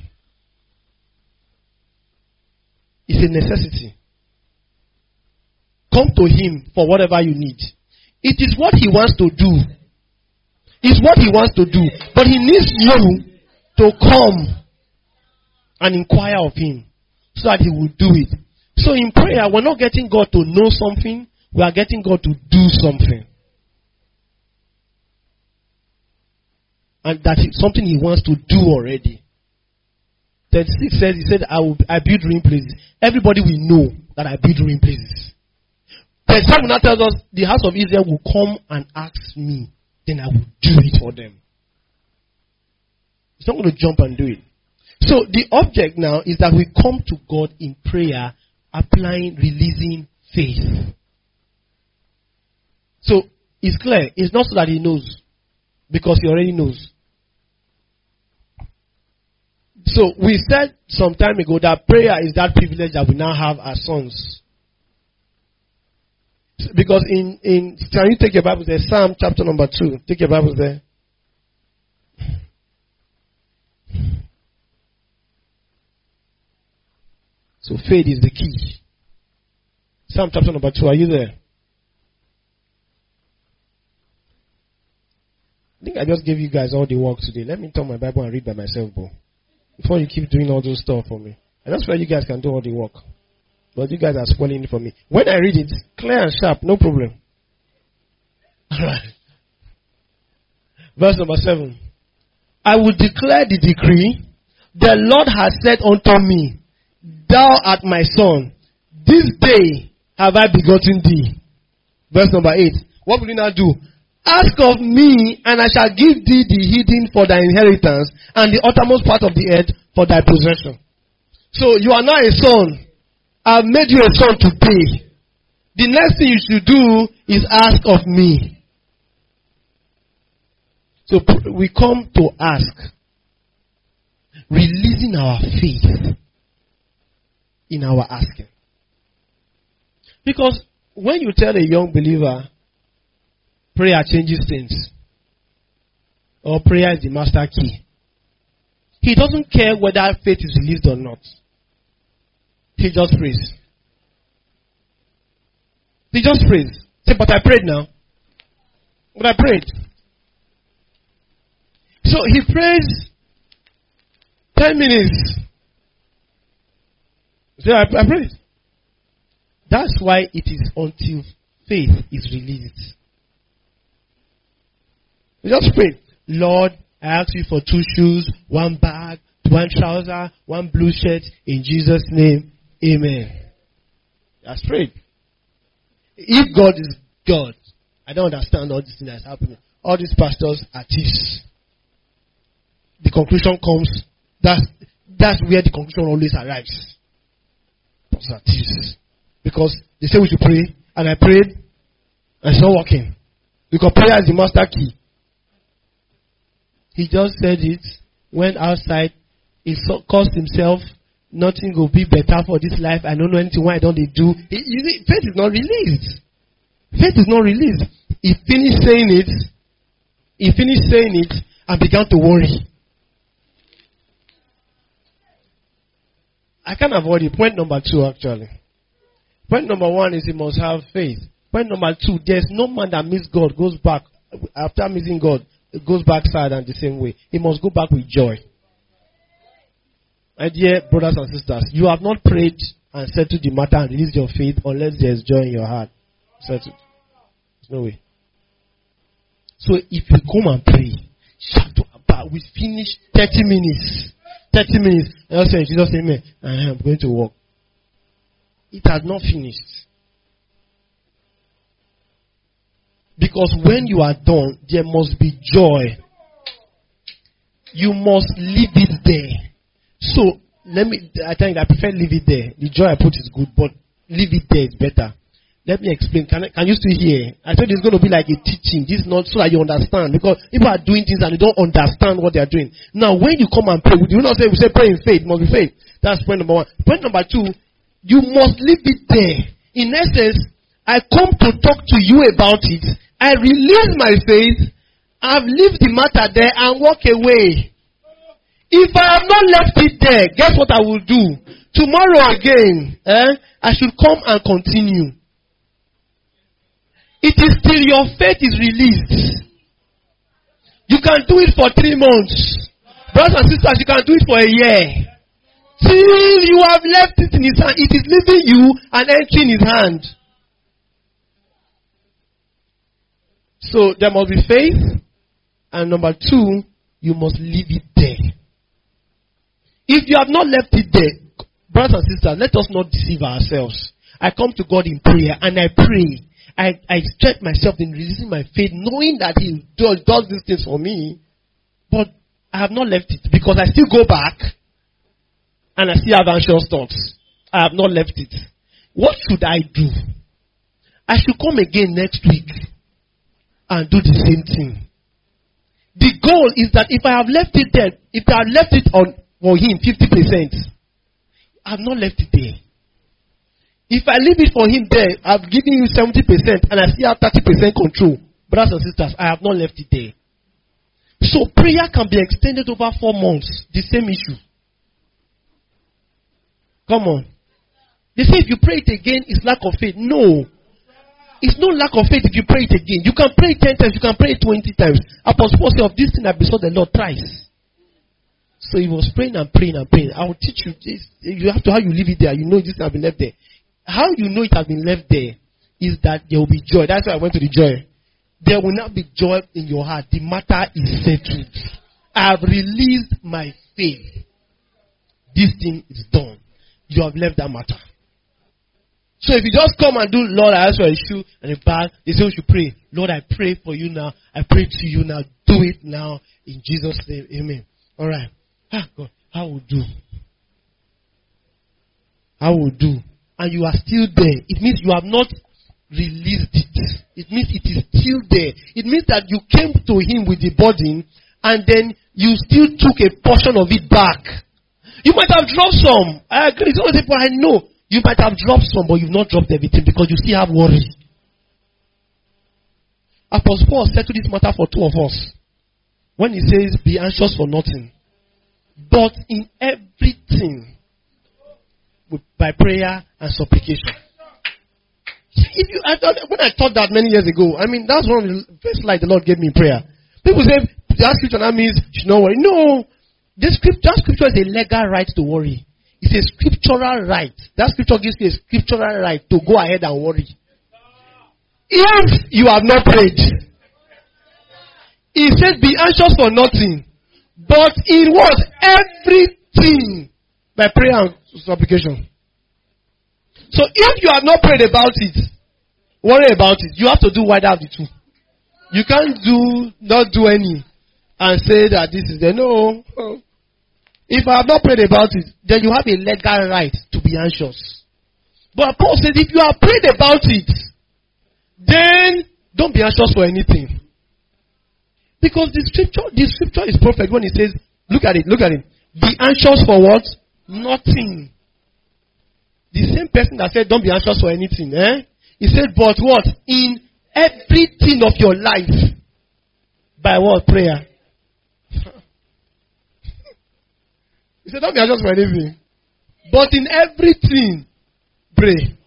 It's a necessity. Come to him for whatever you need. It is what he wants to do. It's what he wants to do. But he needs you to come and inquire of him so that he will do it. So in prayer, we're not getting God to know something. We are getting God to do something. And that is something he wants to do already. thirty-six says, he said, I will I build ruined places. Everybody will know that I build ruined places. thirty-seven now tells us, the house of Israel will come and ask me. Then I will do it for them. It's not going to jump and do it. So the object now is that we come to God in prayer, applying, releasing faith. So it's clear. It's not so that he knows, because he already knows. So we said some time ago that prayer is that privilege that we now have as sons. Because in, in, can you take your Bibles there? Psalm chapter number two. Take your Bibles there. So faith is the key. Psalm chapter number two. Are you there? I think I just gave you guys all the work today. Let me turn my Bible and read by myself, bro. Before you keep doing all those stuff for me. And that's why you guys can do all the work. But you guys are spoiling it for me. When I read it, clear and sharp, no problem. Alright. Verse number seven. I will declare the decree. The Lord has said unto me, Thou art my son. This day have I begotten thee. Verse number eight. What will you now do? Ask of me, and I shall give thee the hidden for thy inheritance, and the uttermost part of the earth for thy possession. So you are now a son. I have made you a son today. The next thing you should do is ask of me. So we come to ask, releasing our faith in our asking. Because when you tell a young believer, prayer changes things, or prayer is the master key, he doesn't care whether faith is released or not. He just prays. He just prays. Say, but I prayed now. But I prayed. So he prays ten minutes. Say, I, I prayed. That's why it is until faith is released. You just pray. Lord, I ask you for two shoes, one bag, one trouser, one blue shirt. In Jesus' name, amen. That's prayed. If God is God, I don't understand all this thing that's happening. All these pastors are thieves. The conclusion comes, that's, that's where the conclusion always arrives. Pastors are thieves. Because they say we should pray, and I prayed, and it's not working. Because prayer is the master key. He just said it, went outside, he so, caused himself, nothing will be better for this life. I don't know anything, why don't they do? He, he, faith is not released. Faith is not released. He finished saying it, he finished saying it, and began to worry. I can't avoid it. Point number two, actually. Point number one is he must have faith. Point number two, there's no man that meets God, goes back, after meeting God, goes back sad and the same way. He must go back with joy. My dear brothers and sisters, you have not prayed and settled the matter and released your faith unless there is joy in your heart. Settled. There's no way. So if you come and pray, we finish thirty minutes. thirty minutes. And I say, Jesus, amen. I am going to work. It has not finished. Because when you are done, there must be joy. You must leave it there. So, let me, I think I prefer leave it there. The joy I put is good, but leave it there is better. Let me explain. Can, I, can you still hear? I said it's going to be like a teaching. This is not so that you understand. Because people are doing things and they don't understand what they are doing. Now, when you come and pray, we do not say, we say pray in faith. It must be faith. That's point number one. Point number two, you must leave it there. In essence, I come to talk to you about it. I release my faith. I've left the matter there and walk away. If I have not left it there, guess what I will do? Tomorrow again, eh, I should come and continue. It is till your faith is released. You can do it for three months. Brothers and sisters, you can do it for a year. Till you have left it in his hand, it is leaving you and entering his hand. So there must be faith. And number two, you must leave it there. If you have not left it there, brothers and sisters, let us not deceive ourselves. I come to God in prayer and I pray. I, I stretch myself in releasing my faith, knowing that he does, does these things for me. But I have not left it because I still go back and I still have anxious thoughts. I have not left it. What should I do? I should come again next week and do the same thing. The goal is that if I have left it there, if I have left it on for him fifty percent, I have not left it there. If I leave it for him there, I've given you seventy percent and I still have thirty percent control. Brothers and sisters, I have not left it there. So prayer can be extended over four months. The same issue. Come on. They say if you pray it again, it's lack of faith. No. It's no lack of faith if you pray it again. You can pray it ten times, you can pray it twenty times. Apostle Paul said, of this thing I besought the Lord thrice. So he was praying and praying and praying. I will teach you this. You have to how you leave it there. You know this has been left there. How you know it has been left there is that there will be joy. That's why I went to the joy. There will not be joy in your heart. The matter is settled. I have released my faith. This thing is done. You have left that matter. So if you just come and do, Lord, I ask for a shoe and a bag, they say we should pray. Lord, I pray for you now. I pray to you now. Do it now in Jesus' name. Amen. All right. Ah, God, how will do? How will do? And you are still there. It means you have not released it. It means it is still there. It means that you came to him with the burden and then you still took a portion of it back. You might have dropped some. I agree. Some people I know. You might have dropped some, but you've not dropped everything because you still have worry. Apostle Paul said to this matter for two of us. When he says, be anxious for nothing, but in everything, by prayer and supplication. If you, I thought, when I taught that many years ago, I mean, that's one of the first light the Lord gave me in prayer. People say, that scripture that means you should not worry. No. This scripture, that scripture is a legal right to worry. It's a scriptural right. That scripture gives you a scriptural right to go ahead and worry. If you have not prayed, he says, be anxious for nothing, but in what? Everything by prayer and supplication. So if you have not prayed about it, worry about it. You have to do one out of the two. You can't do, not do any and say that this is the no. If I have not prayed about it, then you have a legal right to be anxious. But Paul says if you have prayed about it, then don't be anxious for anything. Because the scripture, the scripture is perfect when it says, look at it, look at it. Be anxious for what? Nothing. The same person that said don't be anxious for anything, eh? He said, but what? In everything of your life. By what? Prayer. He said, don't be anxious for anything. But in everything, pray.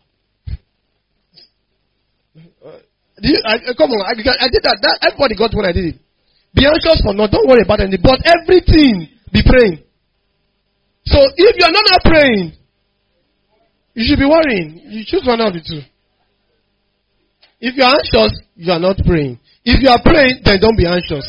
Uh, you, I, come on, I, I did that, that. Everybody got what I did. Be anxious for nothing. Don't worry about anything. But everything, be praying. So if you are not, not praying, you should be worrying. You choose one of the two. If you are anxious, you are not praying. If you are praying, then don't be anxious.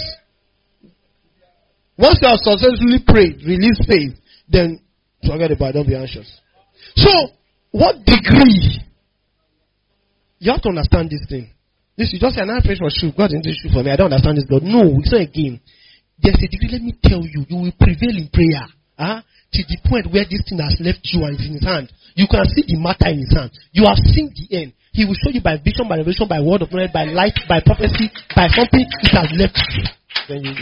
Once you have successfully prayed, release faith, then forget about it, don't be anxious. So, what degree? You have to understand this thing. This you just say, I'm praying for shoe. God didn't do shoe for me. I don't understand this, God. No, it's not a game. There's a degree. Let me tell you, you will prevail in prayer. Huh? To the point where this thing has left you and is in his hand. You can see the matter in his hand. You have seen the end. He will show you by vision, by revelation, by word of knowledge, by light, by prophecy, by something. It has left you. Then you go.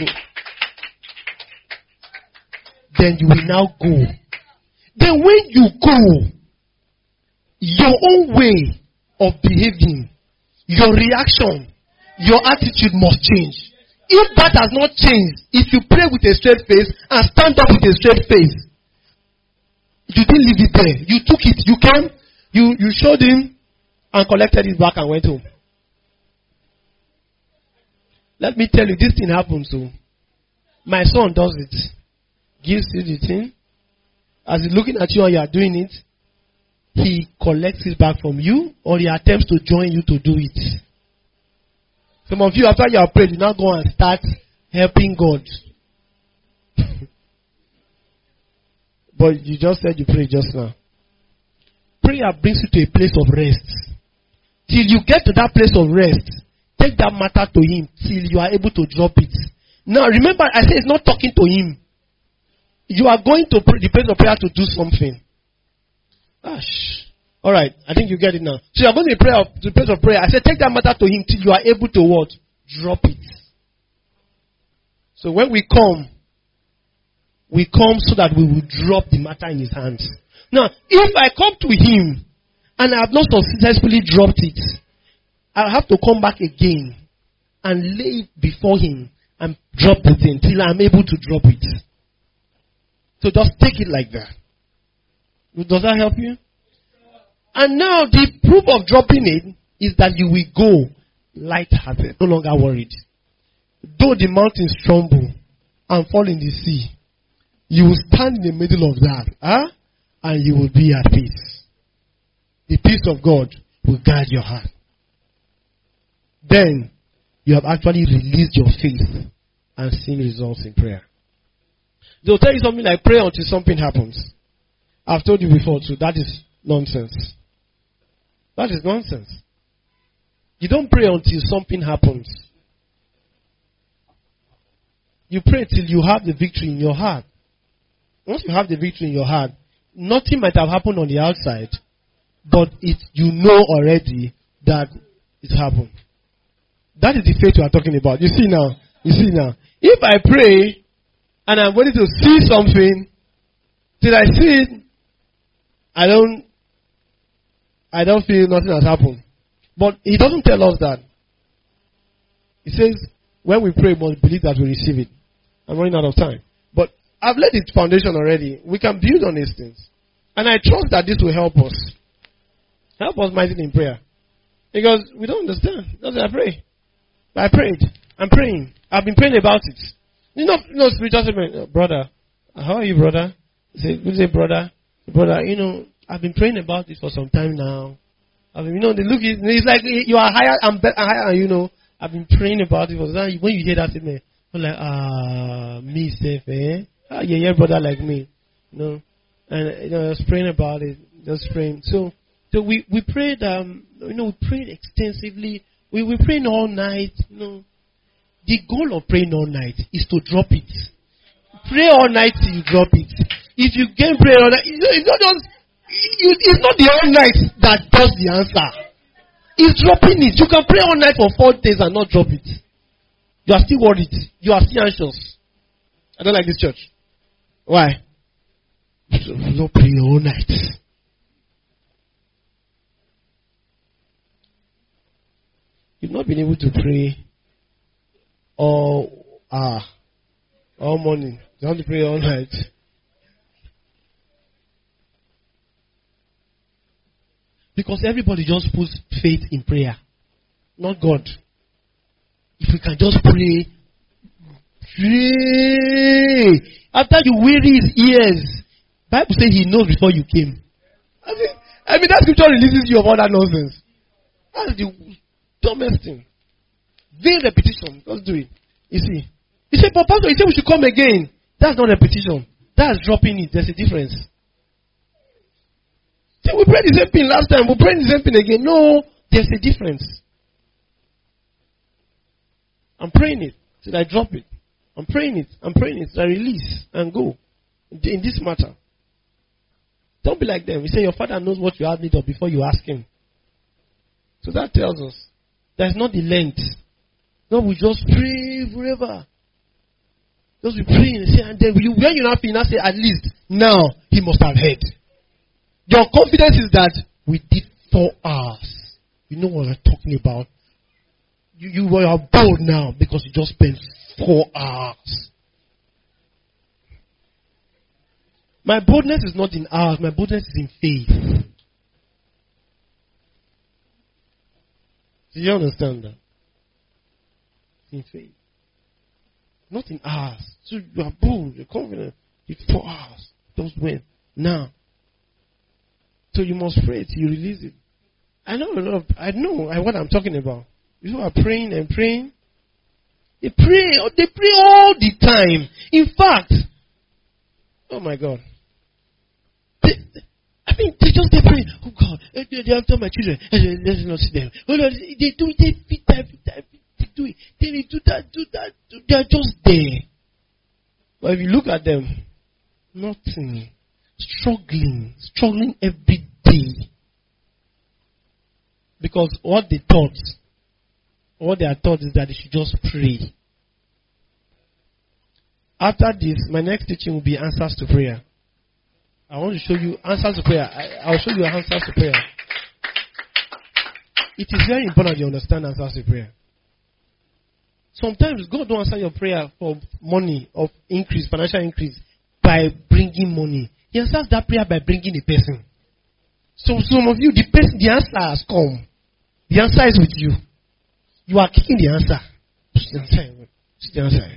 Then you will now go. Then when you go, your own way of behaving, your reaction, your attitude must change. If that has not changed, if you pray with a straight face and stand up with a straight face, you didn't leave it there. You took it. You came, you, you showed him and collected it back and went home. Let me tell you, this thing happens. So, my son does it. Gives you the thing. As he's looking at you and you are doing it, he collects it back from you or he attempts to join you to do it. Some of you, after you have prayed, you now go and start helping God. But you just said you prayed just now. Prayer brings you to a place of rest. Till you get to that place of rest, take that matter to him till you are able to drop it. Now remember, I said it's not talking to him. You are going to the place of prayer to do something. Gosh. Alright, I think you get it now. So you are going to the, prayer of, to the place of prayer. I said take that matter to him till you are able to what? Drop it. So when we come, we come so that we will drop the matter in his hands. Now, if I come to him and I have not successfully dropped it, I have to come back again and lay it before him and drop the thing till I'm able to drop it. So just take it like that. Does that help you? And now the proof of dropping it is that you will go lighthearted, no longer worried. Though the mountains tremble and fall in the sea, you will stand in the middle of that, huh? And you will be at peace. The peace of God will guide your heart. Then you have actually released your faith and seen results in prayer. They'll tell you something like pray until something happens. I've told you before too, that is nonsense. That is nonsense. You don't pray until something happens. You pray till you have the victory in your heart. Once you have the victory in your heart, nothing might have happened on the outside, but it you know already that it happened. That is the faith we are talking about. You see now, you see now. If I pray and I'm ready to see something, till I see it, I don't, I don't feel nothing has happened. But he doesn't tell us that. He says, when we pray, we must believe that we receive it. I'm running out of time. But I've laid the foundation already. We can build on these things. And I trust that this will help us. Help us mightily in prayer. Because we don't understand. That's why I pray. I prayed. I'm praying. I've been praying about it. You know, you know spiritual statement, oh, brother. How are you, brother? You say, you say, brother. Brother, you know, I've been praying about this for some time now. I mean, you know, the look is, it's like you are higher and better, higher, you know. I've been praying about it for some time. When you hear that statement, I'm like, ah, me safe, eh? Ah, yeah, yeah, brother like me. You know, and, you know, I was praying about it. Just praying. So, so we, we prayed, um, you know, we prayed extensively. We were praying all night, you know. The goal of praying all night is to drop it. Pray all night till you drop it. If you can pray all night, it's not just, it's not the all night that does the answer. It's dropping it. You can pray all night for four days and not drop it. You are still worried. You are still anxious. I don't like this church. Why? You don't pray all night. You've not been able to pray all ah all morning. You have to pray all night. Because everybody just puts faith in prayer, not God. If we can just pray, pray. After you weary his ears, Bible says he knows before you came. I mean, I mean that scripture releases you of all that nonsense. That's the dumbest thing. Vain repetition. Just do it. You see. He said, but pastor, he said we should come again. That's not repetition. That's dropping it. There's a difference. See, we prayed the same thing last time. We prayed the same thing again. No, there's a difference. I'm praying it. Should I drop it? I'm praying it. I'm praying it. I release and go. In this matter. Don't be like them. He said your father knows what you have need of before you ask him. So that tells us there's not the length. No, we just pray forever. Just be praying and say, and then when you're not feeling, say, at least now he must have heard. Your confidence is that we did four hours. You know what I'm talking about. You, you are bold now because you just spent four hours. My boldness is not in hours. My boldness is in faith. Do you understand that? In faith. Not in hours. So you are bold, you're confident. It's four hours. Just win. Now. So you must pray till you release it. I know a lot of, I know what I'm talking about. You are praying and praying. They pray, they pray all the time. In fact, oh my God. They, I mean, they just they pray. Oh God, they, they have told my children, let's not see them. Oh Lord, they do, they fit that, fit that, they do it. They do that, do that. Do, they are just there. But if you look at them, nothing. Struggling, struggling every day. Because what they thought, what they are taught is that they should just pray. After this, my next teaching will be answers to prayer. I want to show you answers to prayer. I, I'll show you answers to prayer. It is very important you understand and answer prayer. Sometimes God don't answer your prayer for money, of increase, financial increase, by bringing money. He answers that prayer by bringing a person. So some of you, the person, the answer has come. The answer is with you. You are kicking the answer. Push the answer. Push the answer.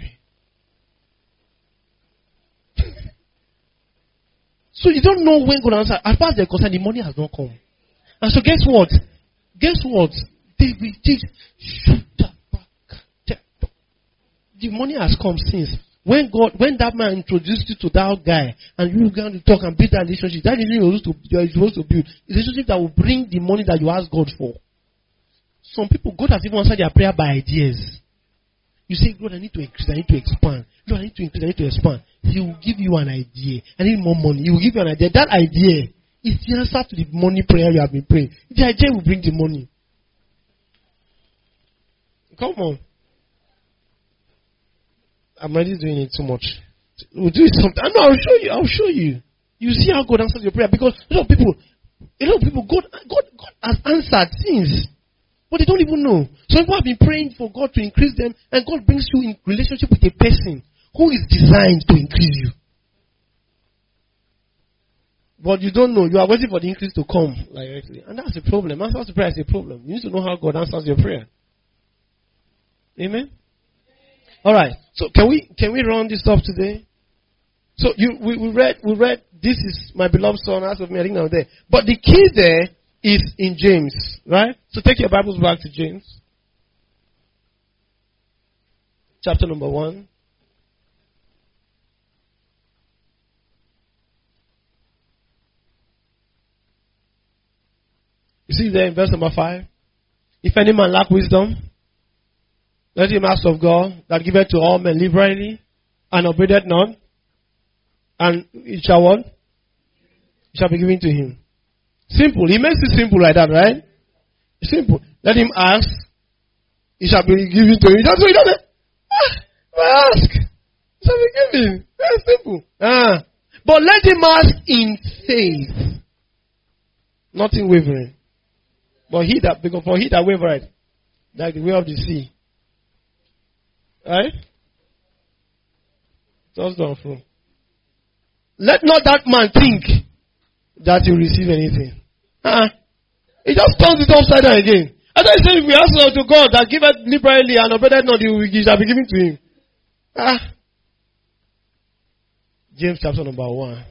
So you don't know when God answer. As far as they're concerned, the money has not come. And so guess what? Guess what? They will take shoot that back. The money has come since. When God, when that man introduced you to that guy, and you began to talk and build that relationship, that relationship you are supposed to build, a relationship that will bring the money that you ask God for. Some people, God has even answered their prayer by ideas. You say, God, I need to increase, I need to expand. God, I need to increase, I need to expand. He will give you an idea. I need more money. He will give you an idea. That idea is the answer to the money prayer you have been praying. The idea will bring the money. Come on. I'm already doing it too much. We'll do it sometime. No, I'll show you. I'll show you. You see how God answers your prayer. Because a lot of people, a lot of people, God, God, God has answered things. But they don't even know. Some people have been praying for God to increase them, and God brings you in relationship with a person who is designed to increase you. But you don't know. You are waiting for the increase to come directly. And that's a problem. Answers to prayer is a problem. You need to know how God answers your prayer. Amen? Alright. So can we can we round this up today? So you we, we read we read this is my beloved son, as of me, I think now there. But the key there is in James, right? So take your Bibles back to James. Chapter number one. You see there in verse number five? If any man lack wisdom, let him ask of God, that giveth to all men liberally, and upbraideth not, and it shall what? It shall be given to him. Simple. He makes it simple like that, right? Simple. Let him ask, it shall be given to him. That's what he does. Ah, ask, it shall be given. Very simple. Ah. But let him ask in faith, not in wavering. But he that, because for he that wavereth, like the way of the sea. Right? Just down through. Let not that man think that he will receive anything. Uh-uh. He just turns it upside down again. As I say, if we ask to God that giveth liberally and obeyeth not, he shall be given to him. Ah. James chapter number one.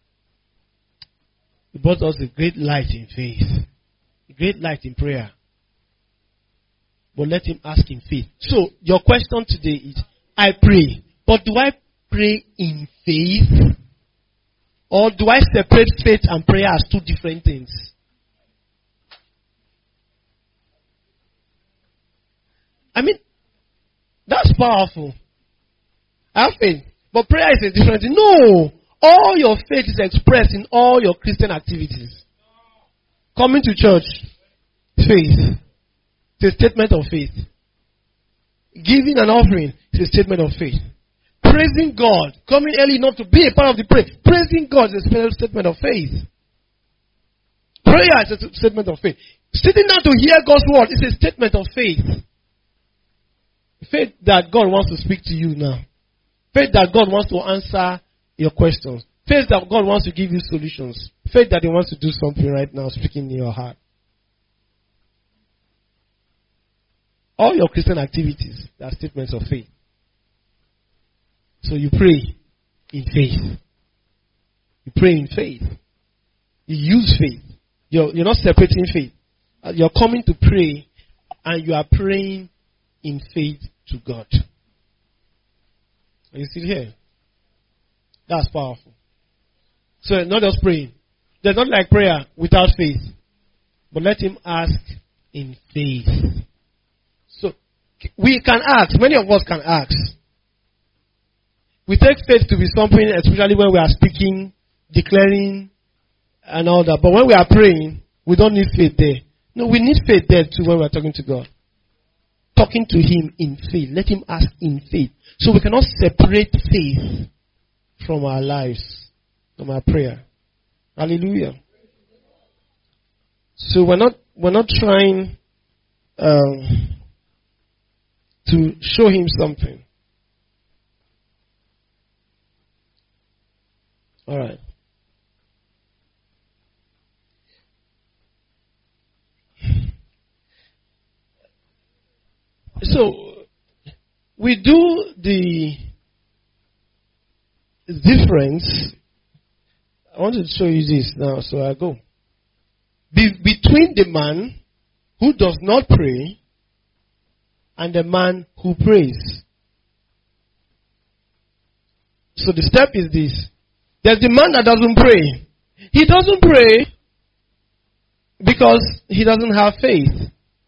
He brought us a great light in faith. A great light in prayer. But let him ask in faith. So, your question today is, I pray. But do I pray in faith? Or do I separate faith and prayer as two different things? I mean, that's powerful. I have faith. But prayer is a different thing. No! All your faith is expressed in all your Christian activities. Coming to church, faith. It's a statement of faith. Giving an offering is a statement of faith. Praising God, coming early enough to be a part of the prayer. Praising God is a statement of faith. Prayer is a statement of faith. Sitting down to hear God's word is a statement of faith. Faith that God wants to speak to you now. Faith that God wants to answer your questions. Faith that God wants to give you solutions. Faith that He wants to do something right now, speaking in your heart. All your Christian activities are statements of faith. So you pray in faith. You pray in faith. You use faith. You're, you're not separating faith. You're coming to pray and you are praying in faith to God. Are you still here? That's powerful. So not just praying. There's not like prayer without faith. But let him ask in faith. So we can ask. Many of us can ask. We take faith to be something, especially when we are speaking, declaring, and all that. But when we are praying, we don't need faith there. No, we need faith there too when we are talking to God. Talking to Him in faith. Let Him ask in faith. So we cannot separate faith from our lives, from our prayer. Hallelujah. So we're not we're not trying um, to show him something. All right. So, we do the difference. I want to show you this now, so I go. Be- between the man who does not pray and the man who prays. So the step is this. There's the man that doesn't pray. He doesn't pray because he doesn't have faith.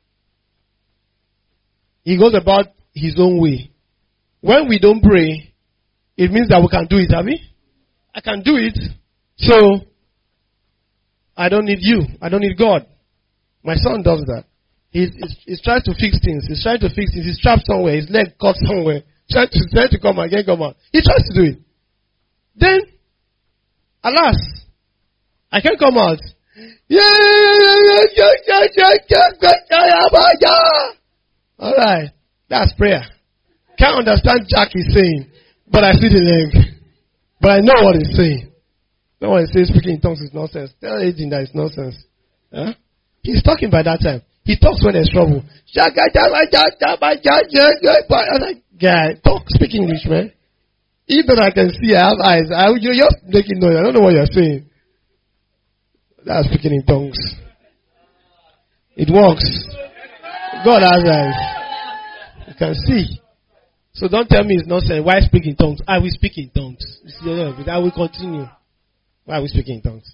He goes about his own way. When we don't pray, it means that we can do it, have we? I can do it. So, I don't need you. I don't need God. My son does that. He's, he's, he's trying to fix things. He's trying to fix things. He's trapped somewhere. His leg caught somewhere. Trying to, trying to come out. Can't come out. He tries to do it. Then, alas, I can't come out. Yeah, yeah, yeah, yeah, yeah, yeah, yeah, yeah, yeah. Alright. That's prayer. Can't understand Jack is saying, but I see the leg. But I know what he's saying. No one says speaking in tongues is nonsense. Tell agent that it's nonsense. Huh? He's talking by that time. He talks when there's trouble. Guy, talk, speak English, man. Even I can see, I have eyes. I, you're just making noise. I don't know what you're saying. That's speaking in tongues. It works. God has eyes. You can see. So don't tell me it's nonsense. Why speak in tongues? I will speak in tongues. I will continue. Why are we speaking in tongues?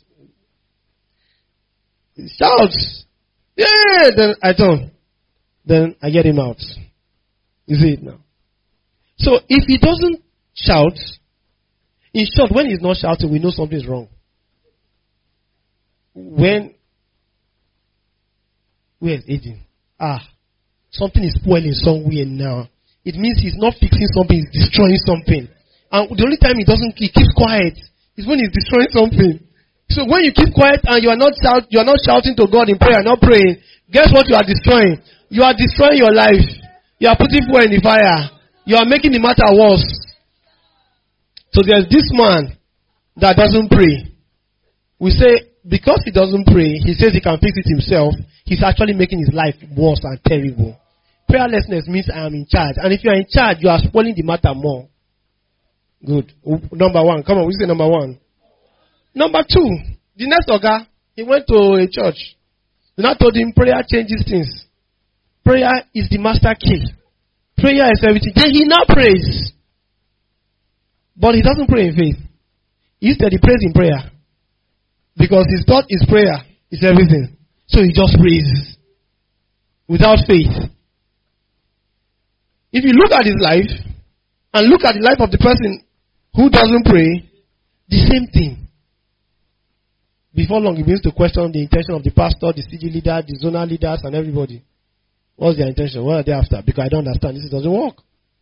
He shouts. Yeah, then I don't. Then I get him out. You see it now. So if he doesn't shout, in short, when he's not shouting, we know something is wrong. When, where is Aiden? Ah, something is spoiling somewhere now. It means he's not fixing something, he's destroying something. And the only time he doesn't, he keeps quiet is when he's destroying something. So when you keep quiet and you are not shout, you are not shouting to God in prayer, not praying, guess what you are destroying? You are destroying your life. You are putting fuel in the fire. You are making the matter worse. So there's this man that doesn't pray. We say, because he doesn't pray, he says he can fix it himself. He's actually making his life worse and terrible. Prayerlessness means I am in charge. And if you are in charge, you are spoiling the matter more. Good. Number one. Come on, we say number one. Number two. The next Oga, he went to a church. They now told him prayer changes things. Prayer is the master key. Prayer is everything. Then he now prays. But he doesn't pray in faith. Instead, he prays in prayer. Because his thought is prayer is everything. So he just prays. Without faith. If you look at his life, and look at the life of the person who doesn't pray, the same thing. Before long, he begins to question the intention of the pastor, the C G leader, the zonal leaders, and everybody. What's their intention? What are they after? Because I don't understand. This doesn't work.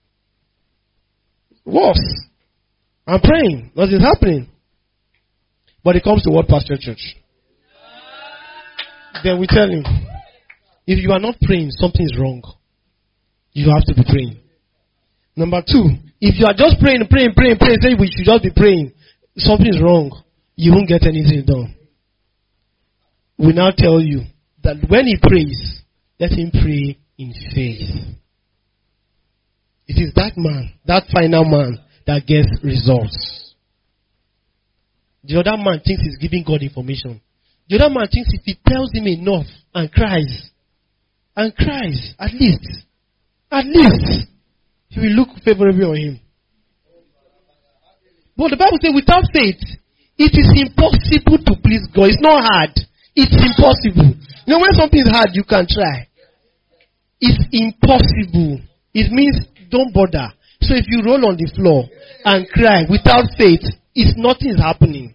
Worse. I'm praying. Nothing's happening. But it comes to Word Pasture Church. Then we tell him, if you are not praying, something is wrong. You have to be praying. Number two, if you are just praying, praying, praying, praying, saying we should just be praying, something is wrong. You won't get anything done. We now tell you that when he prays, let him pray in faith. It is that man, that final man, that gets results. The other man thinks he's giving God information. The other man thinks if he tells him enough and cries, and cries, at least, at least, he will look favorably on him. But the Bible says without faith, it is impossible to please God. It's not hard. It's impossible. You know, when something is hard, you can try. It's impossible. It means don't bother. So if you roll on the floor and cry without faith, it's nothing is happening.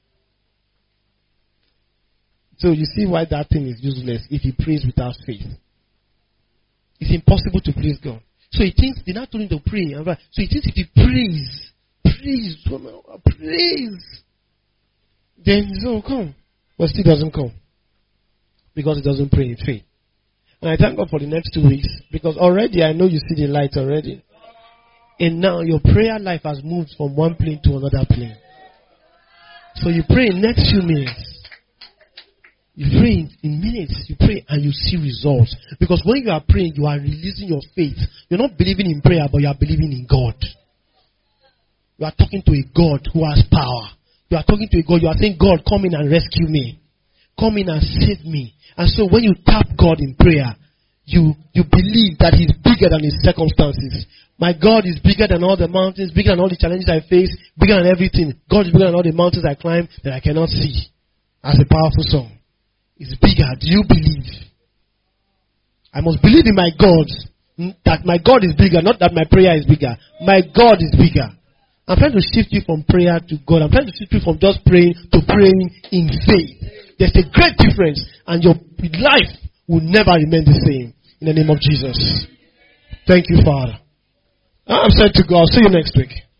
So you see why that thing is useless if he prays without faith. It's impossible to please God. So he thinks, they not told him to pray. So he thinks if he prays, praise, praise, then he will come. But still doesn't come. Because he doesn't pray in faith. And I thank God for the next two weeks because already I know you see the light already. And now your prayer life has moved from one plane to another plane. So you pray in the next few minutes. You pray in, in minutes. You pray and you see results. Because when you are praying, you are releasing your faith. You're not believing in prayer, but you are believing in God. You are talking to a God who has power. You are talking to a God. You are saying, God, come in and rescue me. Come in and save me. And so when you tap God in prayer, you, you believe that He's bigger than His circumstances. My God is bigger than all the mountains, bigger than all the challenges I face, bigger than everything. God is bigger than all the mountains I climb that I cannot see. As a powerful song. It's bigger. Do you believe? I must believe in my God. That my God is bigger, not that my prayer is bigger. My God is bigger. I'm trying to shift you from prayer to God. I'm trying to shift you from just praying to praying in faith. There's a great difference, and your life will never remain the same. In the name of Jesus. Thank you, Father. I'm said to God. See you next week.